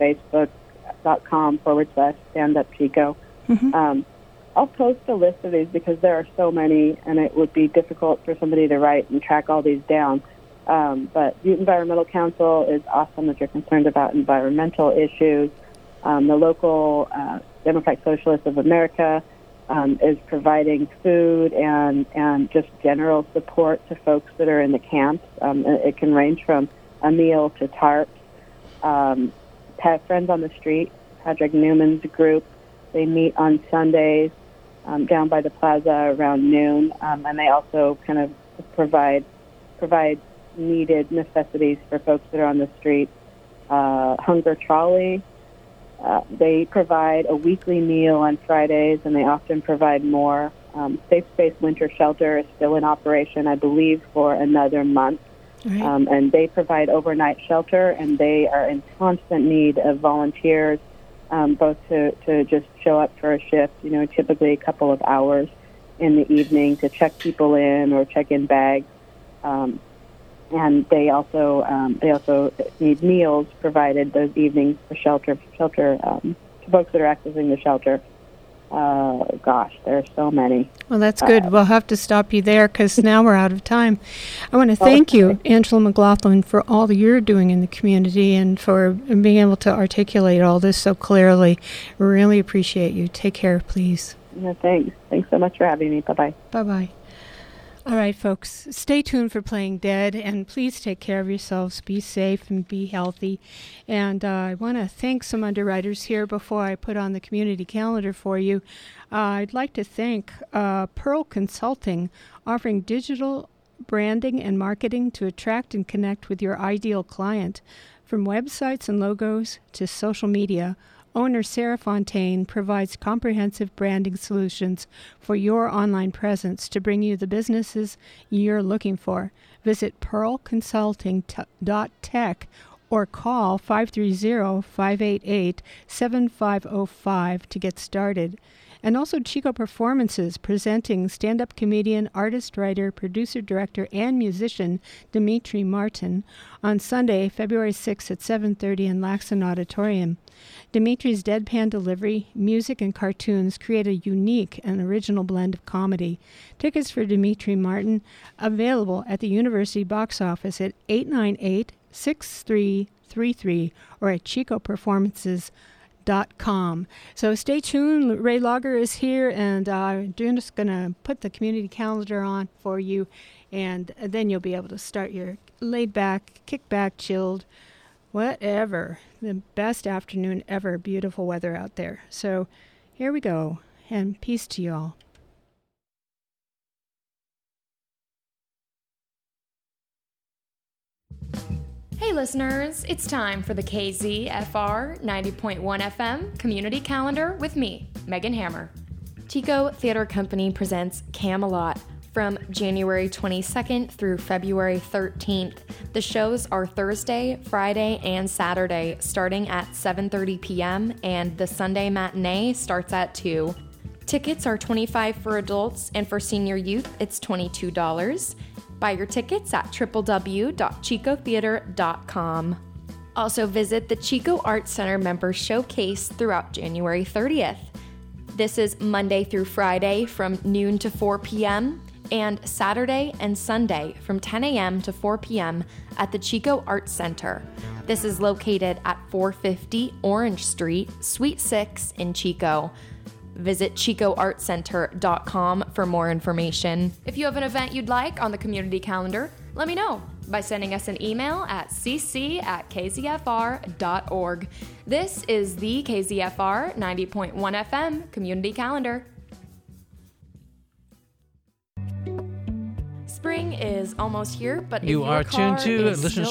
Speaker 6: facebook.com/standupchico. Mm-hmm. I'll post a list of these because there are so many, and it would be difficult for somebody to write and track all these down. But the Environmental Council is awesome if you're concerned about environmental issues. The local Democratic Socialists of America is providing food and just general support to folks that are in the camps. It can range from a meal to tarps. Friends on the Street, Patrick Newman's group, they meet on Sundays down by the plaza around noon, and they also kind of provide needed necessities for folks that are on the street. Hunger Trolley, they provide a weekly meal on Fridays, and they often provide more. Safe Space Winter Shelter is still in operation, I believe, for another month. Right. And they provide overnight shelter, and they are in constant need of volunteers, both to just show up for a shift, typically a couple of hours in the evening to check people in or check in bags. And they also need meals provided those evenings for shelter to folks that are accessing the shelter. Gosh, there are so many.
Speaker 2: Well, that's good. We'll have to stop you there because now we're out of time. I want to thank you, Angela McLaughlin, for all that you're doing in the community and for being able to articulate all this so clearly. We really appreciate you. Take care, please.
Speaker 6: Yeah, thanks. Thanks so much for having me. Bye-bye.
Speaker 2: Bye-bye. All right, folks, stay tuned for Playing Dead, and please take care of yourselves. Be safe and be healthy. And I want to thank some underwriters here before I put on the community calendar for you. I'd like to thank Pearl Consulting, offering digital branding and marketing to attract and connect with your ideal client. From websites and logos to social media, owner Sarah Fontaine provides comprehensive branding solutions for your online presence to bring you the businesses you're looking for. Visit pearlconsulting.tech or call 530-588-7505 to get started. And also Chico Performances, presenting stand-up comedian, artist, writer, producer, director, and musician Dimitri Martin on Sunday, February 6th at 7:30 in Laxon Auditorium. Dimitri's deadpan delivery, music, and cartoons create a unique and original blend of comedy. Tickets for Dimitri Martin available at the University box office at 898-6333 or at chicoperformances.com. So stay tuned. Ray Lager is here, and I'm just going to put the community calendar on for you, and then you'll be able to start your laid back, kick back, chilled, whatever. The best afternoon ever. Beautiful weather out there. So here we go, and peace to you all.
Speaker 7: Hey listeners, it's time for the KZFR 90.1 FM Community Calendar with me, Megan Hammer. Chico Theater Company presents Camelot from January 22nd through February 13th. The shows are Thursday, Friday, and Saturday, starting at 7:30 p.m., and the Sunday matinee starts at 2. Tickets are $25 for adults, and for senior youth, it's $22. Buy your tickets at www.chicotheater.com. Also visit the Chico Arts Center Member Showcase throughout January 30th. This is Monday through Friday from noon to 4 p.m., and Saturday and Sunday from 10 a.m. to 4 p.m. at the Chico Arts Center. This is located at 450 Orange Street, Suite 6 in Chico. Visit chicoartcenter.com for more information. If you have an event you'd like on the community calendar, let me know by sending us an email at cc@kzfr.org. This is the KZFR 90.1 FM Community Calendar. Spring is almost here, but if
Speaker 8: you
Speaker 7: your
Speaker 8: are
Speaker 7: car
Speaker 8: tuned to
Speaker 7: is
Speaker 8: Listen
Speaker 7: still